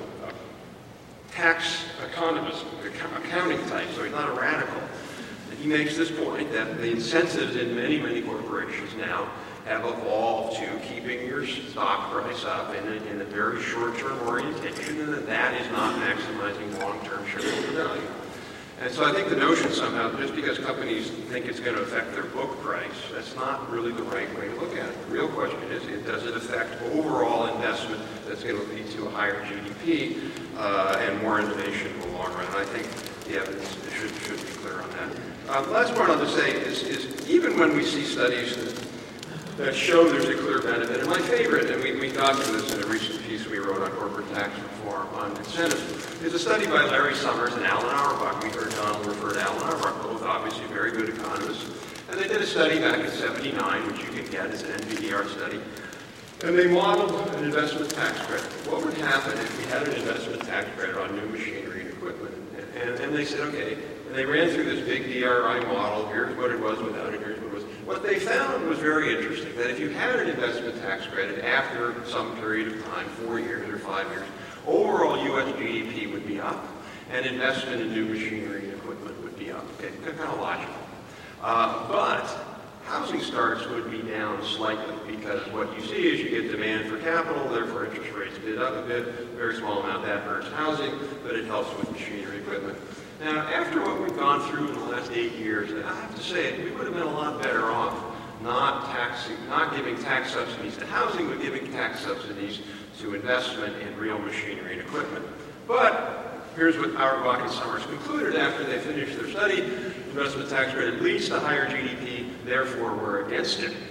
a tax economist, accounting type, so he's not a radical. And he makes this point that the incentives in many, many corporations now have evolved to keeping your stock price up in a, in a very short-term orientation, and that that is not maximizing long-term shareholder value. And so I think the notion somehow, just because companies think it's going to affect their book price, that's not really the right way to look at it. The real question is, it does it affect overall investment that's going to lead to a higher G D P uh, and more innovation in the long run? And I think the evidence should, should be clear on that. Uh, the last point I'll just say is, is even when we see studies that that show there's a clear benefit. And my favorite, and we, we got to this in a recent piece we wrote on corporate tax reform on incentives, is a study by Larry Summers and Alan Auerbach. We heard Donald refer to Alan Auerbach, both obviously very good economists. And they did a study back in seventy-nine, which you can get as an N V D R study. And they modeled an investment tax credit. What would happen if we had an investment tax credit on new machinery and equipment? And, and, and they said, okay, and they ran through this big D R I model. Here's what it was without it, here's what it was. What they found was very interesting, that if you had an investment tax credit after some period of time, four years or five years, overall U S G D P would be up, and investment in new machinery and equipment would be up. Okay, kind of logical. Uh, but housing starts would be down slightly, because what you see is you get demand for capital, therefore interest rates bid up a bit, very small amount that hurts housing, but it helps with machinery equipment. Now, after what we've gone through in the last eight years, I have to say, we would have been a lot better off not taxing, not giving tax subsidies to housing, but giving tax subsidies to investment in real machinery and equipment. But here's what Auerbach and Summers concluded after they finished their study: investment tax credit leads to higher G D P, therefore we're against it,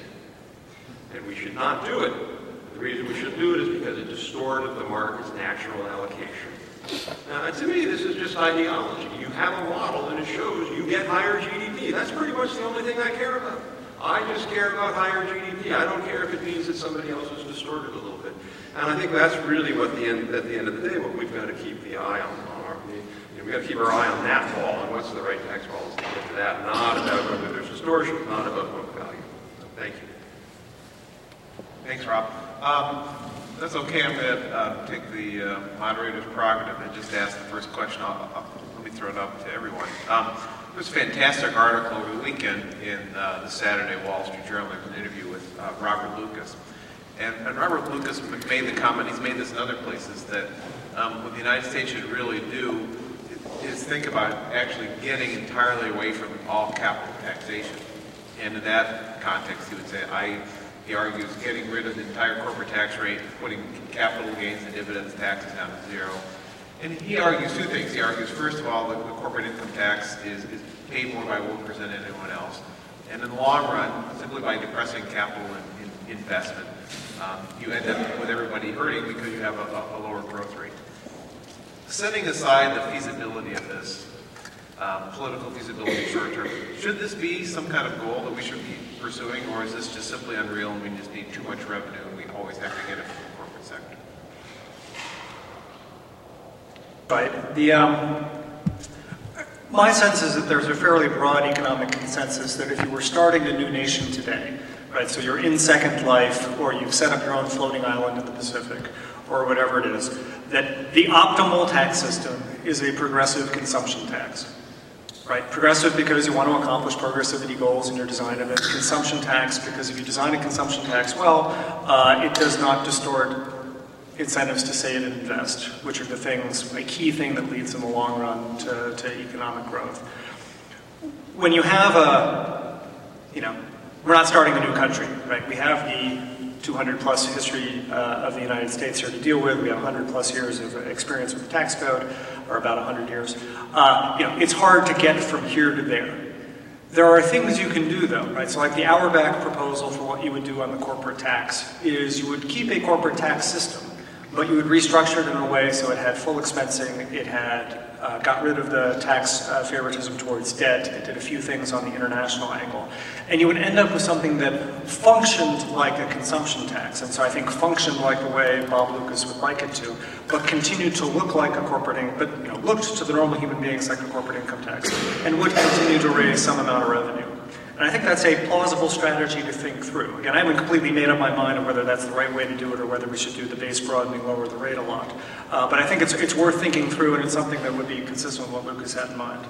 and we should not do it. The reason we should do it is because it distorted the market's natural allocation. Now, to me, this is just ideology. You have a model and it shows you get higher G D P. That's pretty much the only thing I care about. I just care about higher G D P. I don't care if it means that somebody else is distorted a little bit. And I think that's really what the end, at the end of the day, what we've got to keep the eye on. on our, you know, we've got to keep our eye on that ball, and what's the right tax policy to get to that, not about whether there's distortion, not about book value. So, thank you. Thanks, Rob. Um, that's okay. I'm going to uh, take the uh, moderator's prerogative and just ask the first question. I'll, I'll, let me throw it up to everyone. Um, there was a fantastic article over the weekend in uh, the Saturday Wall Street Journal. There was an interview with uh, Robert Lucas. And, and Robert Lucas made the comment, he's made this in other places, that um, what the United States should really do is think about actually getting entirely away from all capital taxation. And in that context, he would say, I... He argues getting rid of the entire corporate tax rate, putting capital gains and dividends taxes down to zero. And he argues two things. He argues, first of all, that the corporate income tax is, is paid more by workers than anyone else. And in the long run, simply by depressing capital and in investment, um, you end up with everybody hurting because you have a, a lower growth rate. Setting aside the feasibility of this, Um, political feasibility short term. Should this be some kind of goal that we should be pursuing, or is this just simply unreal and we just need too much revenue and we always have to get it from the corporate sector? Right. The, um, my sense is that there's a fairly broad economic consensus that if you were starting a new nation today, right? So you're in Second Life, or you've set up your own floating island in the Pacific, or whatever it is, that the optimal tax system is a progressive consumption tax. Right? Progressive because you want to accomplish progressivity goals in your design of it. Consumption tax because if you design a consumption tax well, uh, it does not distort incentives to save and invest, which are the things, a key thing that leads in the long run to, to economic growth. When you have a, you know, we're not starting a new country, right? We have the two hundred plus history uh, of the United States here to deal with. We have one hundred plus years of experience with the tax code, or about one hundred years. Uh, you know, it's hard to get from here to there. There are things you can do though, right? So like the Auerbach proposal for what you would do on the corporate tax is you would keep a corporate tax system, but you would restructure it in a way so it had full expensing, it had uh, got rid of the tax uh, favoritism towards debt, it did a few things on the international angle. And you would end up with something that functioned like a consumption tax, and so I think functioned like the way Bob Lucas would like it to, but continued to look like a corporate, in but you know, looked to the normal human beings like a corporate income tax, and would continue to raise some amount of revenue. And I think that's a plausible strategy to think through. Again, I haven't completely made up my mind on whether that's the right way to do it or whether we should do the base broadening, lower the rate a lot. Uh, but I think it's, it's worth thinking through, and it's something that would be consistent with what Lucas had in mind.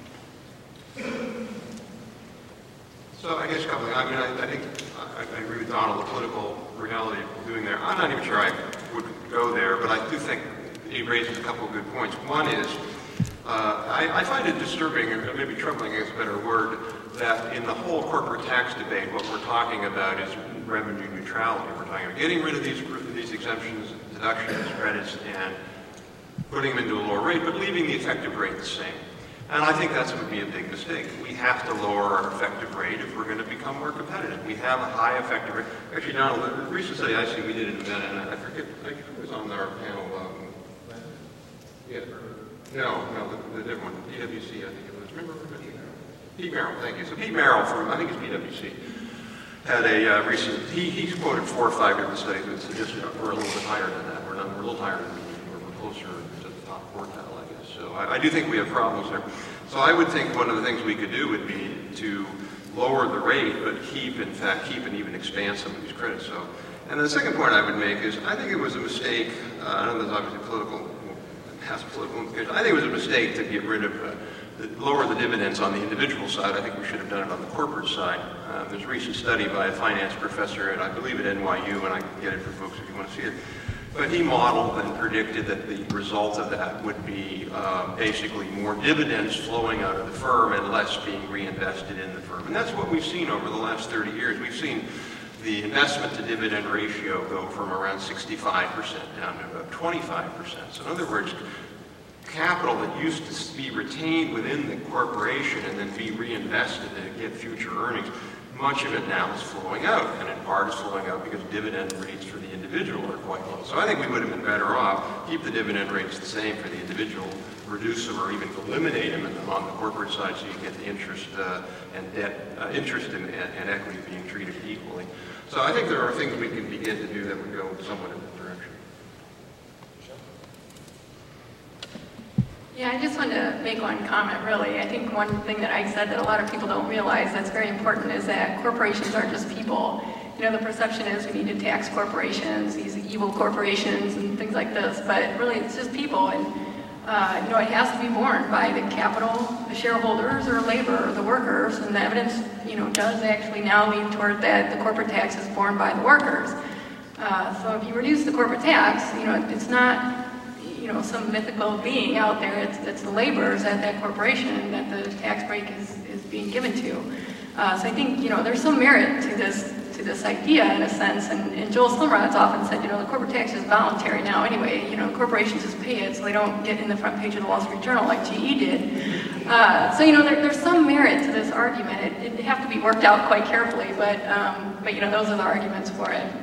So I guess a couple of, I mean, I, I think I, I agree with Donald, the political reality of doing there. I'm not even sure I would go there, but I do think he raises a couple of good points. One is, uh, I, I find it disturbing, or maybe troubling is a better word, that in the whole corporate tax debate, what we're talking about is revenue neutrality. We're talking about getting rid of these, these exemptions, deductions, credits, and putting them into a lower rate, but leaving the effective rate the same. And I think that's would be a big mistake. We have to lower our effective rate if we're going to become more competitive. We have a high effective rate. Actually, Donald, the recent study I see we did in event, and I forget, I think it was on our panel. Um, yeah, no, no, the, the different one, P W C, I think it was. Remember? Pete Merrill, thank you. So Pete Merrill from, I think it's P W C, had a uh, recent, he, he quoted four or five different studies that suggested we're a little bit higher than that. We're, not, we're a little higher than we we're closer to the top quartile, I guess. So I, I do think we have problems there. So I would think one of the things we could do would be to lower the rate, but keep, in fact, keep and even expand some of these credits. So, and the second point I would make is I think it was a mistake, uh, I know there's obviously political, has political implications. I think it was a mistake to get rid of uh, lower the dividends on the individual side. I think we should have done it on the corporate side. Um, there's a recent study by a finance professor, and I believe at N Y U, and I can get it for folks if you want to see it. But he modeled and predicted that the result of that would be uh, basically more dividends flowing out of the firm and less being reinvested in the firm. And that's what we've seen over the last thirty years. We've seen the investment to dividend ratio go from around sixty-five percent down to about twenty-five percent. So in other words, capital that used to be retained within the corporation and then be reinvested to get future earnings, much of it now is flowing out, and in part is flowing out because dividend rates for the individual are quite low. So I think we would have been better off, keep the dividend rates the same for the individual, reduce them or even eliminate them on the corporate side so you get the interest uh, and debt, uh, interest and, and equity being treated equally. So I think there are things we can begin to do that would go somewhat in that direction. Yeah, I just wanted to make one comment, really. I think one thing that I said that a lot of people don't realize that's very important is that corporations aren't just people. You know, the perception is we need to tax corporations, these evil corporations and things like this, but really it's just people. And, uh, you know, it has to be borne by the capital, the shareholders, or labor, or the workers, and the evidence, you know, does actually now lean toward that the corporate tax is borne by the workers. Uh, so if you reduce the corporate tax, you know, it's not, you know, some mythical being out there. It's, it's the laborers at that corporation that the tax break is, is being given to. Uh, so I think, you know, there's some merit to this to this idea in a sense. And, and Joel Slumrod's often said, you know, the corporate tax is voluntary now anyway. You know, corporations just pay it so they don't get in the front page of the Wall Street Journal like G E did. Uh, so, you know, there, there's some merit to this argument. It, it'd have to be worked out quite carefully, but, um, but you know, those are the arguments for it.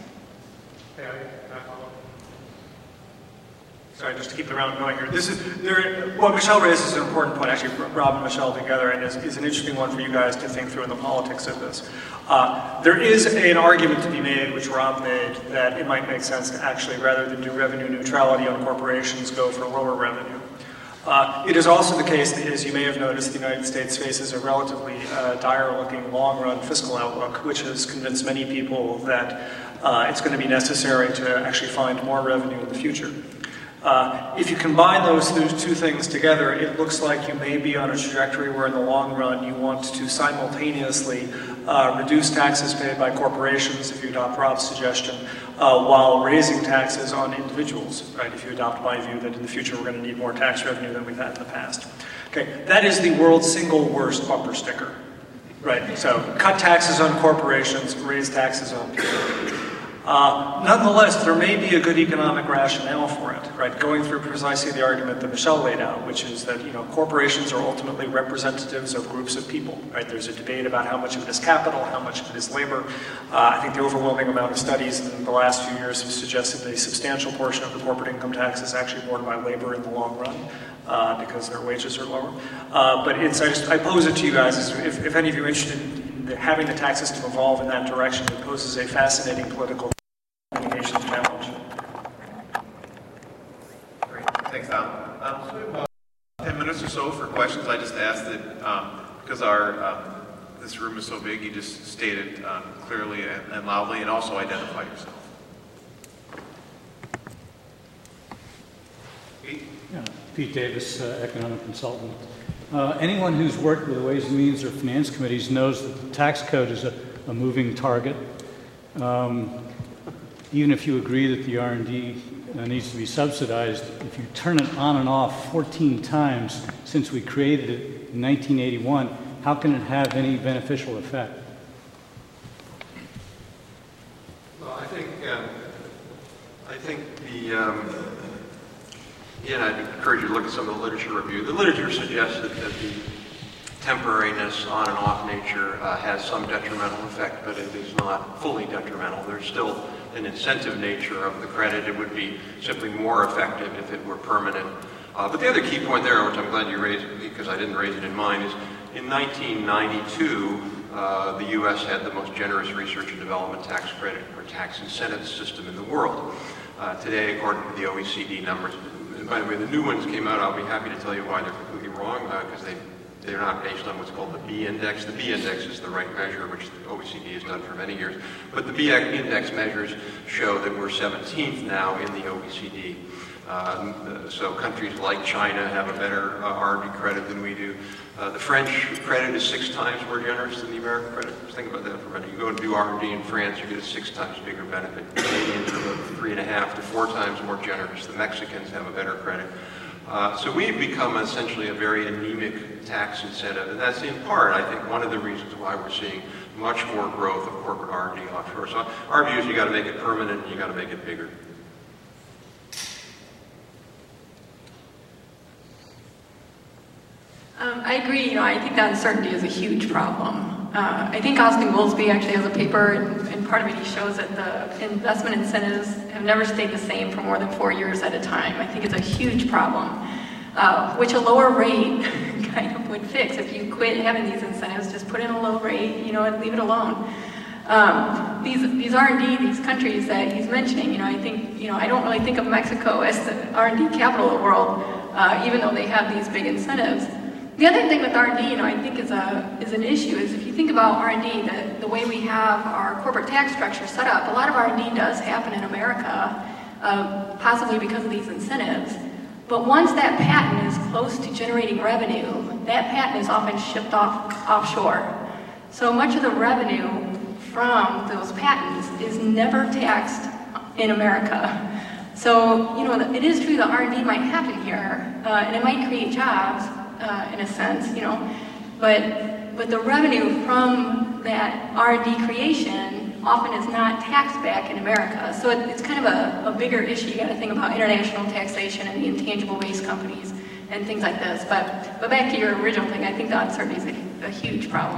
Sorry, just to keep the round going here. This is there. What Michelle raises is an important point. Actually, Rob and Michelle together, and is, is an interesting one for you guys to think through in the politics of this. Uh, there is a, an argument to be made, which Rob made, that it might make sense to actually, rather than do revenue neutrality on corporations, go for lower revenue. Uh, it is also the case that, as you may have noticed, the United States faces a relatively uh, dire-looking long-run fiscal outlook, which has convinced many people that uh, it's going to be necessary to actually find more revenue in the future. Uh, if you combine those two things together, it looks like you may be on a trajectory where in the long run you want to simultaneously uh, reduce taxes paid by corporations, if you adopt Rob's suggestion, uh, while raising taxes on individuals, right? If you adopt my view that in the future we're going to need more tax revenue than we've had in the past. Okay, that is the world's single worst bumper sticker, right? So cut taxes on corporations, raise taxes on people. Uh, nonetheless, there may be a good economic rationale for it, right? Going through precisely the argument that Michelle laid out, which is that, you know, corporations are ultimately representatives of groups of people, right? There's a debate about how much of it is capital, how much of it is labor. Uh, I think the overwhelming amount of studies in the last few years have suggested that a substantial portion of the corporate income tax is actually borne by labor in the long run, uh, because their wages are lower. Uh, but it's, I, just, I pose it to you guys, if, if any of you are interested in the, having the tax system evolve in that direction, it poses a fascinating political communications challenge. Great, thanks, Tom. Um, so we have about ten minutes or so for questions. I just asked that, um, because our um, this room is so big, you just state it um, clearly and, and loudly, and also identify yourself. Pete? Yeah, Pete Davis, uh, economic consultant. Uh, anyone who's worked with the Ways and Means or Finance Committees knows that the tax code is a, a moving target. Um, even if you agree that the R and D uh, needs to be subsidized, if you turn it on and off fourteen times since we created it in nineteen eighty-one, how can it have any beneficial effect? Well, I think, um, I think the, um, again, I'd encourage you to look at some of the literature review. The literature suggests that, that the temporariness, on and off nature uh, has some detrimental effect, but it is not fully detrimental. There's still an incentive nature of the credit. It would be simply more effective if it were permanent. Uh, but the other key point there, which I'm glad you raised because I didn't raise it in mine, is in nineteen ninety-two, uh, the U S had the most generous research and development tax credit or tax incentive system in the world. Uh, today, according to the O E C D numbers, and by the way, the new ones came out, I'll be happy to tell you why they're completely wrong, because uh, they They're not based on what's called the B index. The B index is the right measure, which the O E C D has done for many years. But the B index measures show that we're seventeenth now in the O E C D. Um, so countries like China have a better uh, R and D credit than we do. Uh, the French credit is six times more generous than the American credit. Just think about that for a minute. You go and do R and D in France, you get a six times bigger benefit. The Canadians are about three and a half to four times more generous. The Mexicans have a better credit. Uh, so we've become essentially a very anemic tax incentive, and that's in part, I think, one of the reasons why we're seeing much more growth of corporate R and D offshore. So our view is you got to make it permanent and you got to make it bigger. Um, I agree. You know, I think that uncertainty is a huge problem. Uh, I think Austin Goolsbee actually has a paper, and, and part of it he shows that the investment incentives have never stayed the same for more than four years at a time. I think it's a huge problem, uh, which a lower rate kind of would fix. If you quit having these incentives, just put in a low rate, you know, and leave it alone. Um, these these R and D, these countries that he's mentioning, you know, I think, you know, I don't really think of Mexico as the R and D capital of the world, uh, even though they have these big incentives. The other thing with R and D, you know, I think is a is an issue is if you think about R and D, the, the way we have our corporate tax structure set up, a lot of R and D does happen in America, uh, possibly because of these incentives. But once that patent is close to generating revenue, that patent is often shipped off offshore. So much of the revenue from those patents is never taxed in America. So, you know, it is true that R and D might happen here, uh, and it might create jobs, Uh, in a sense, you know, but but the revenue from that R and D creation often is not taxed back in America. So it, it's kind of a, a bigger issue. You got to think about international taxation and the intangible waste companies and things like this. But but back to your original thing, I think the uncertainty is a, a huge problem.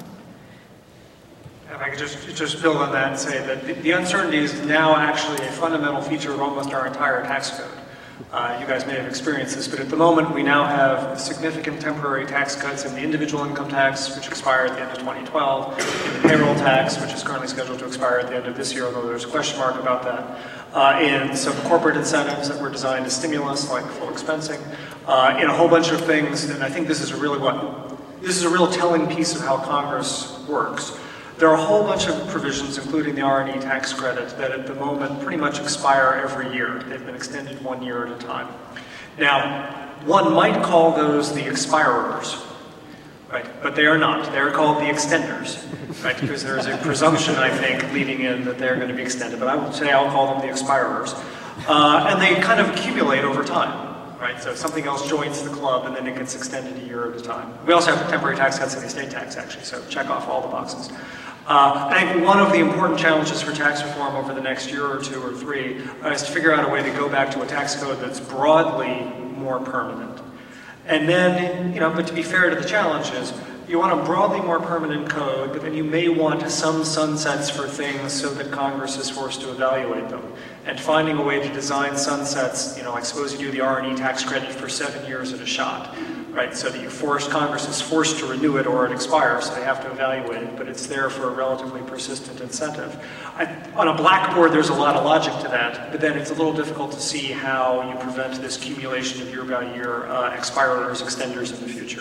If I could just, just build on that and say that the, the uncertainty is now actually a fundamental feature of almost our entire tax code. Uh, you guys may have experienced this, but at the moment we now have significant temporary tax cuts in the individual income tax, which expire at the end of twenty twelve, in the payroll tax, which is currently scheduled to expire at the end of this year, although there's a question mark about that. uh, in some corporate incentives that were designed as stimulus, like full expensing, uh, in a whole bunch of things. And I think this is a really what this is a real telling piece of how Congress works. There are a whole bunch of provisions, including the R and D tax credit, that at the moment pretty much expire every year. They've been extended one year at a time. Now, one might call those the expirers, right? But they are not. They're called the extenders, right? Because there is a presumption, I think, leading in that they're going to be extended. But I would say I'll call them the expirers. Uh, and they kind of accumulate over time, right? So something else joins the club, and then it gets extended a year at a time. We also have temporary tax cuts and the estate tax, actually, so check off all the boxes. Uh, I think one of the important challenges for tax reform over the next year or two or three uh, is to figure out a way to go back to a tax code that's broadly more permanent. And then, you know, but to be fair to the challenges, you want a broadly more permanent code, but then you may want some sunsets for things so that Congress is forced to evaluate them. And finding a way to design sunsets, you know, like suppose you do the R and D tax credit for seven years at a shot, right? So that you force, Congress is forced to renew it or it expires, so they have to evaluate it, but it's there for a relatively persistent incentive. I, on a blackboard, there's a lot of logic to that, but then it's a little difficult to see how you prevent this accumulation of year-by-year uh, expirers, extenders in the future.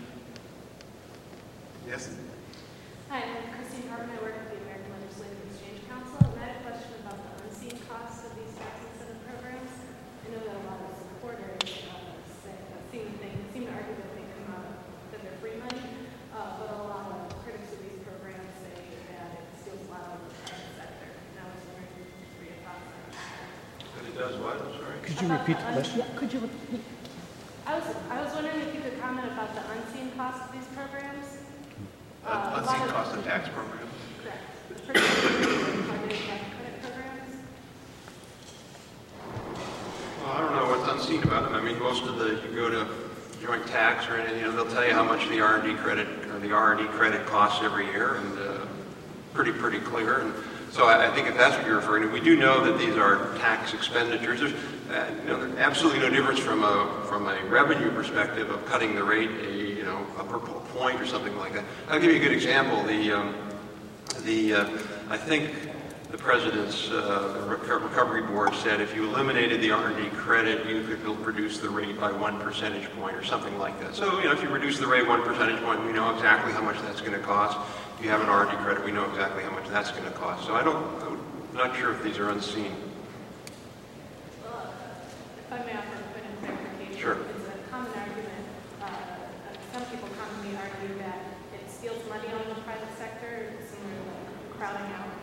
Yes? Hi, I'm Christine Hartman. I work at the American Legislative Exchange Council, and I had a question about the unseen costs of these tax incentive programs. I know that a lot of supporters uh, say, uh, seem, they seem to argue that they come out of, that they're free money, uh, but a lot of critics of these programs say that it steals a lot of the private sector. And I was wondering for your thoughts on that. That it does what? I'm sorry. Could you About repeat the the question? uns- Could you repeat? I was, I was wondering if you could comment about the unseen costs of these programs. Uh, a lot unseen of- cost of tax program. Correct. Particularly targeted tax credit programs. Well, I don't know what's unseen about it. I mean, most of the, you go to joint tax or anything, you know, they'll tell you how much the R and D credit, or the R and D credit costs every year, and uh, pretty, pretty clear. And so I, I think if that's what you're referring to, we do know that these are tax expenditures. There's, uh, you know, there's absolutely no difference from a, from a revenue perspective of cutting the rate, a, you know, a per point or something like that. I'll give you a good example. The, um, the, uh, I think the President's uh, Recovery Board said if you eliminated the R and D credit, you could reduce the rate by one percentage point or something like that. So, you know, if you reduce the rate one percentage point, we know exactly how much that's going to cost. If you have an R and D credit, we know exactly how much that's going to cost. So I don't, I'm not sure if these are unseen. Well, if I may offer a point of clarification. Sure. It's a common argument. Uh, uh, some people commonly argue that it steals money out of the private sector, similar to like crowding out.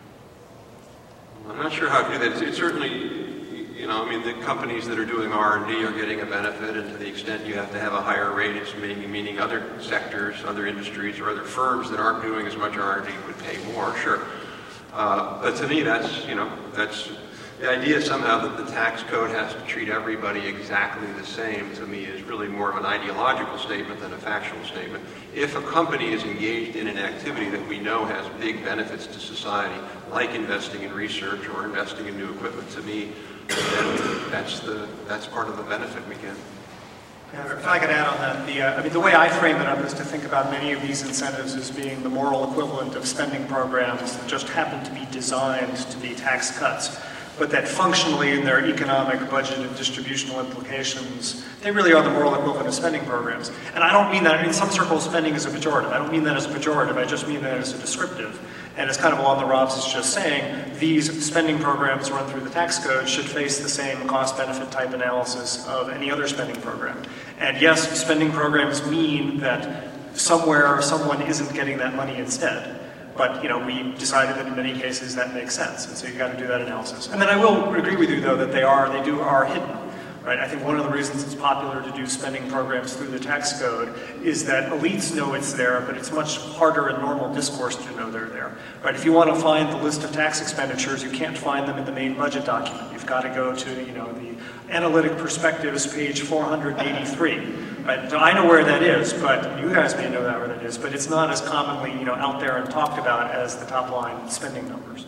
I'm not sure how to do that. It's, it's certainly, you know, I mean, the companies that are doing R and D are getting a benefit, and to the extent you have to have a higher rate, it's meaning, meaning other sectors, other industries, or other firms that aren't doing as much R and D would pay more, sure. Uh, but to me, that's, you know, that's, the idea somehow that the tax code has to treat everybody exactly the same, to me, is really more of an ideological statement than a factual statement. If a company is engaged in an activity that we know has big benefits to society, like investing in research or investing in new equipment, to me, then that's the that's part of the benefit we get. Yeah, if I could add on that, the, uh, I mean, the way I frame it up is to think about many of these incentives as being the moral equivalent of spending programs that just happen to be designed to be tax cuts, but that functionally in their economic, budget, and distributional implications, they really are the moral equivalent of spending programs. And I don't mean that, in some circles, spending is a pejorative. I don't mean that as a pejorative, I just mean that as a descriptive. And it's kind of along the Robs is just saying, these spending programs run through the tax code should face the same cost-benefit type analysis of any other spending program. And yes, spending programs mean that somewhere someone isn't getting that money instead. But, you know, we decided that in many cases that makes sense, and so you've got to do that analysis. And then I will agree with you, though, that they are, they do, are hidden, right? I think one of the reasons it's popular to do spending programs through the tax code is that elites know it's there, but it's much harder in normal discourse to know they're there, right? If you want to find the list of tax expenditures, you can't find them in the main budget document. You've got to go to, you know, the Analytic Perspectives, page four hundred eighty-three. Right? So I know where that is, but you guys may know that where that is, but it's not as commonly, you know, out there and talked about as the top line spending numbers.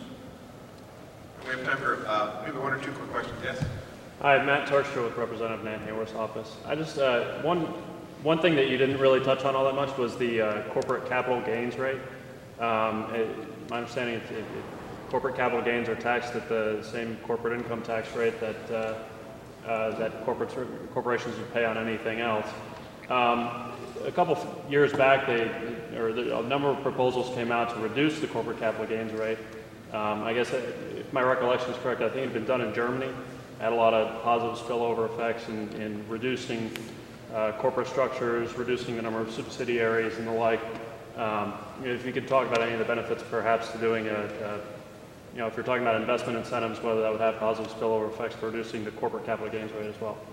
We have time for uh, maybe one or two quick questions. Yes? Hi, Matt Torster with Representative Nan Hayworth's office. I just, uh, one, one thing that you didn't really touch on all that much was the uh, corporate capital gains rate. Um, it, my understanding is it, it corporate capital gains are taxed at the same corporate income tax rate that uh, uh, that corporate corporations would pay on anything else. Um, a couple of years back, they or the, a number of proposals came out to reduce the corporate capital gains rate. Um, I guess if my recollection is correct, I think it had been done in Germany. Had a lot of positive spillover effects in, in reducing uh, corporate structures, reducing the number of subsidiaries and the like. Um, if you could talk about any of the benefits perhaps to doing a, a, you know, if you're talking about investment incentives, whether that would have positive spillover effects for reducing the corporate capital gains rate as well.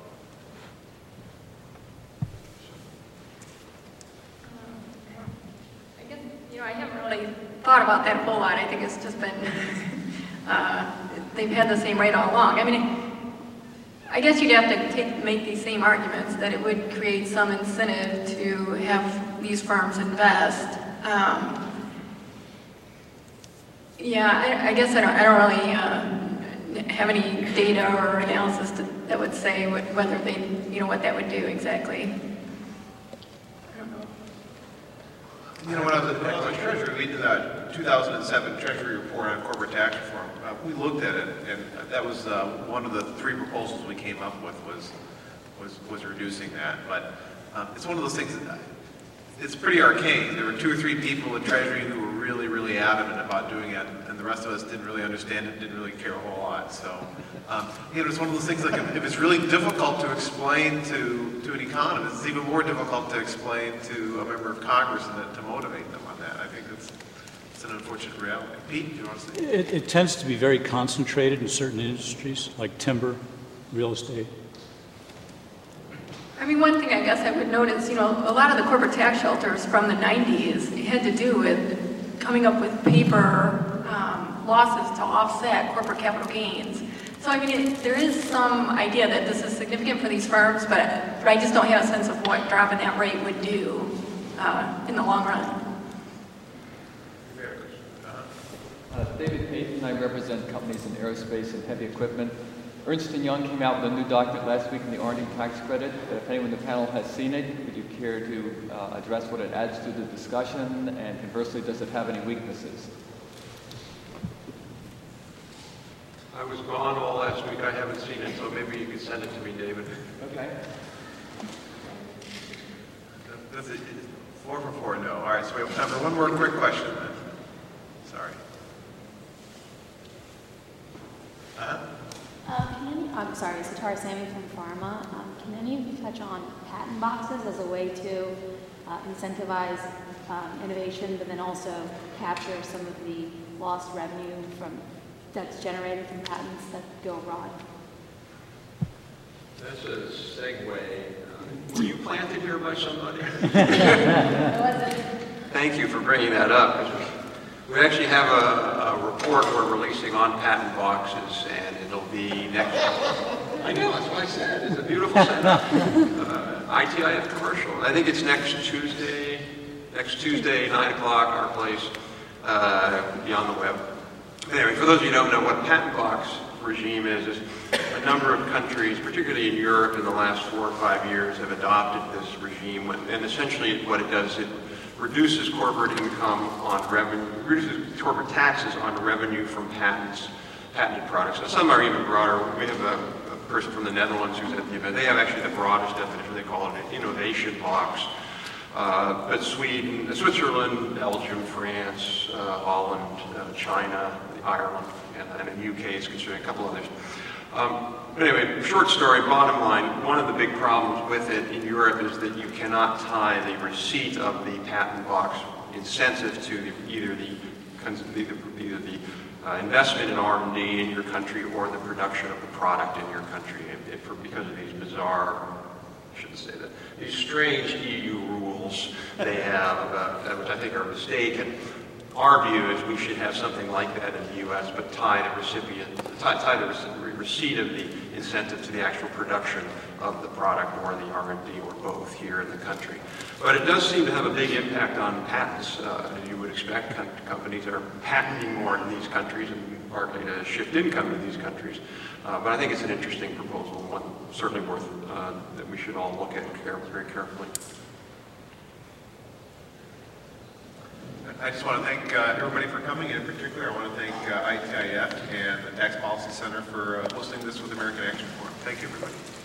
I guess, you know, I haven't really thought about that a whole lot. I think it's just been, uh, they've had the same rate all along. I mean, I guess you'd have to take, make these same arguments that it would create some incentive to have these firms invest. Um, yeah, I, I guess I don't, I don't really uh, have any data or analysis to, that would say what, whether they, you know, what that would do exactly. I don't know. You know, when I was at, when I was at Treasury, we did a two thousand seven Treasury report on corporate tax reform. Uh, we looked at it, and that was uh, one of the three proposals we came up with was was was reducing that. But um, it's one of those things that, it's pretty arcane. There were two or three people at Treasury who were really, really adamant about doing it, and the rest of us didn't really understand it, didn't really care a whole lot. So, um, you know, it's one of those things like if, if it's really difficult to explain to, to an economist, it's even more difficult to explain to a member of Congress and to motivate them on that. I think it's, it's an unfortunate reality. Pete, do you want to say? It, it tends to be very concentrated in certain industries, like timber, real estate. I mean, one thing I guess I would note is, you know, a lot of the corporate tax shelters from the nineties had to do with coming up with paper um, losses to offset corporate capital gains. So, I mean, it, there is some idea that this is significant for these firms, but, but I just don't have a sense of what dropping that rate would do uh, in the long run. Uh, David Payton, I represent companies in aerospace and heavy equipment. Ernst and Young came out with a new document last week on the R and D tax credit. If anyone in the panel has seen it, would you care to uh, address what it adds to the discussion, and conversely, does it have any weaknesses? I was gone all last week. I haven't seen it, so maybe you could send it to me, David. Okay. That's it. Four for four, no. All right, so we have time for one more quick question then. Sorry. Uh-huh. Uh, can any, I'm sorry, Satara Sammy from Pharma. Um, can any of you touch on patent boxes as a way to uh, incentivize um, innovation, but then also capture some of the lost revenue from that's generated from patents that go abroad? That's a segue. Uh, were you planted here by somebody? It wasn't. Thank you for bringing that up. 'Cause we, we actually have a, a report we're releasing on patent boxes, and it'll be next. I know, that's what I said. It's a beautiful setup. Uh, I T I F commercial. I think it's next Tuesday, next Tuesday, nine o'clock, our place, uh, be on the web. Anyway, for those of you who don't know what a patent box regime is, is a number of countries, particularly in Europe in the last four or five years, have adopted this regime. And essentially what it does, it reduces corporate income on revenue, reduces corporate taxes on revenue from patents, patented products. And some are even broader. We have a, a person from the Netherlands who's at the event. They have actually the broadest definition. They call it an innovation box. Uh, but Sweden, Switzerland, Belgium, France, uh, Holland, uh, China, Ireland, and, and the U K is considering a couple others. Um, but anyway, short story, bottom line, one of the big problems with it in Europe is that you cannot tie the receipt of the patent box incentive to the, either the, the, either the uh, investment in R and D in your country or the production of the product in your country, it, it, for, because of these bizarre, I shouldn't say that, these strange E U rules they have, uh, which I think are mistaken. Our view is we should have something like that in the U S, but tie the recipient, tie, tie the receipt of the incentive to the actual production of the product or the R and D or both here in the country. But it does seem to have a big impact on patents, uh, as you would expect. Com companies are patenting more in these countries and partly to shift income to these countries. Uh, but I think it's an interesting proposal, one certainly worth uh, that we should all look at care very carefully. I just want to thank uh, everybody for coming, and in particular, I want to thank uh, I T I F and the Tax Policy Center for uh, hosting this with American Action Forum. Thank you, everybody.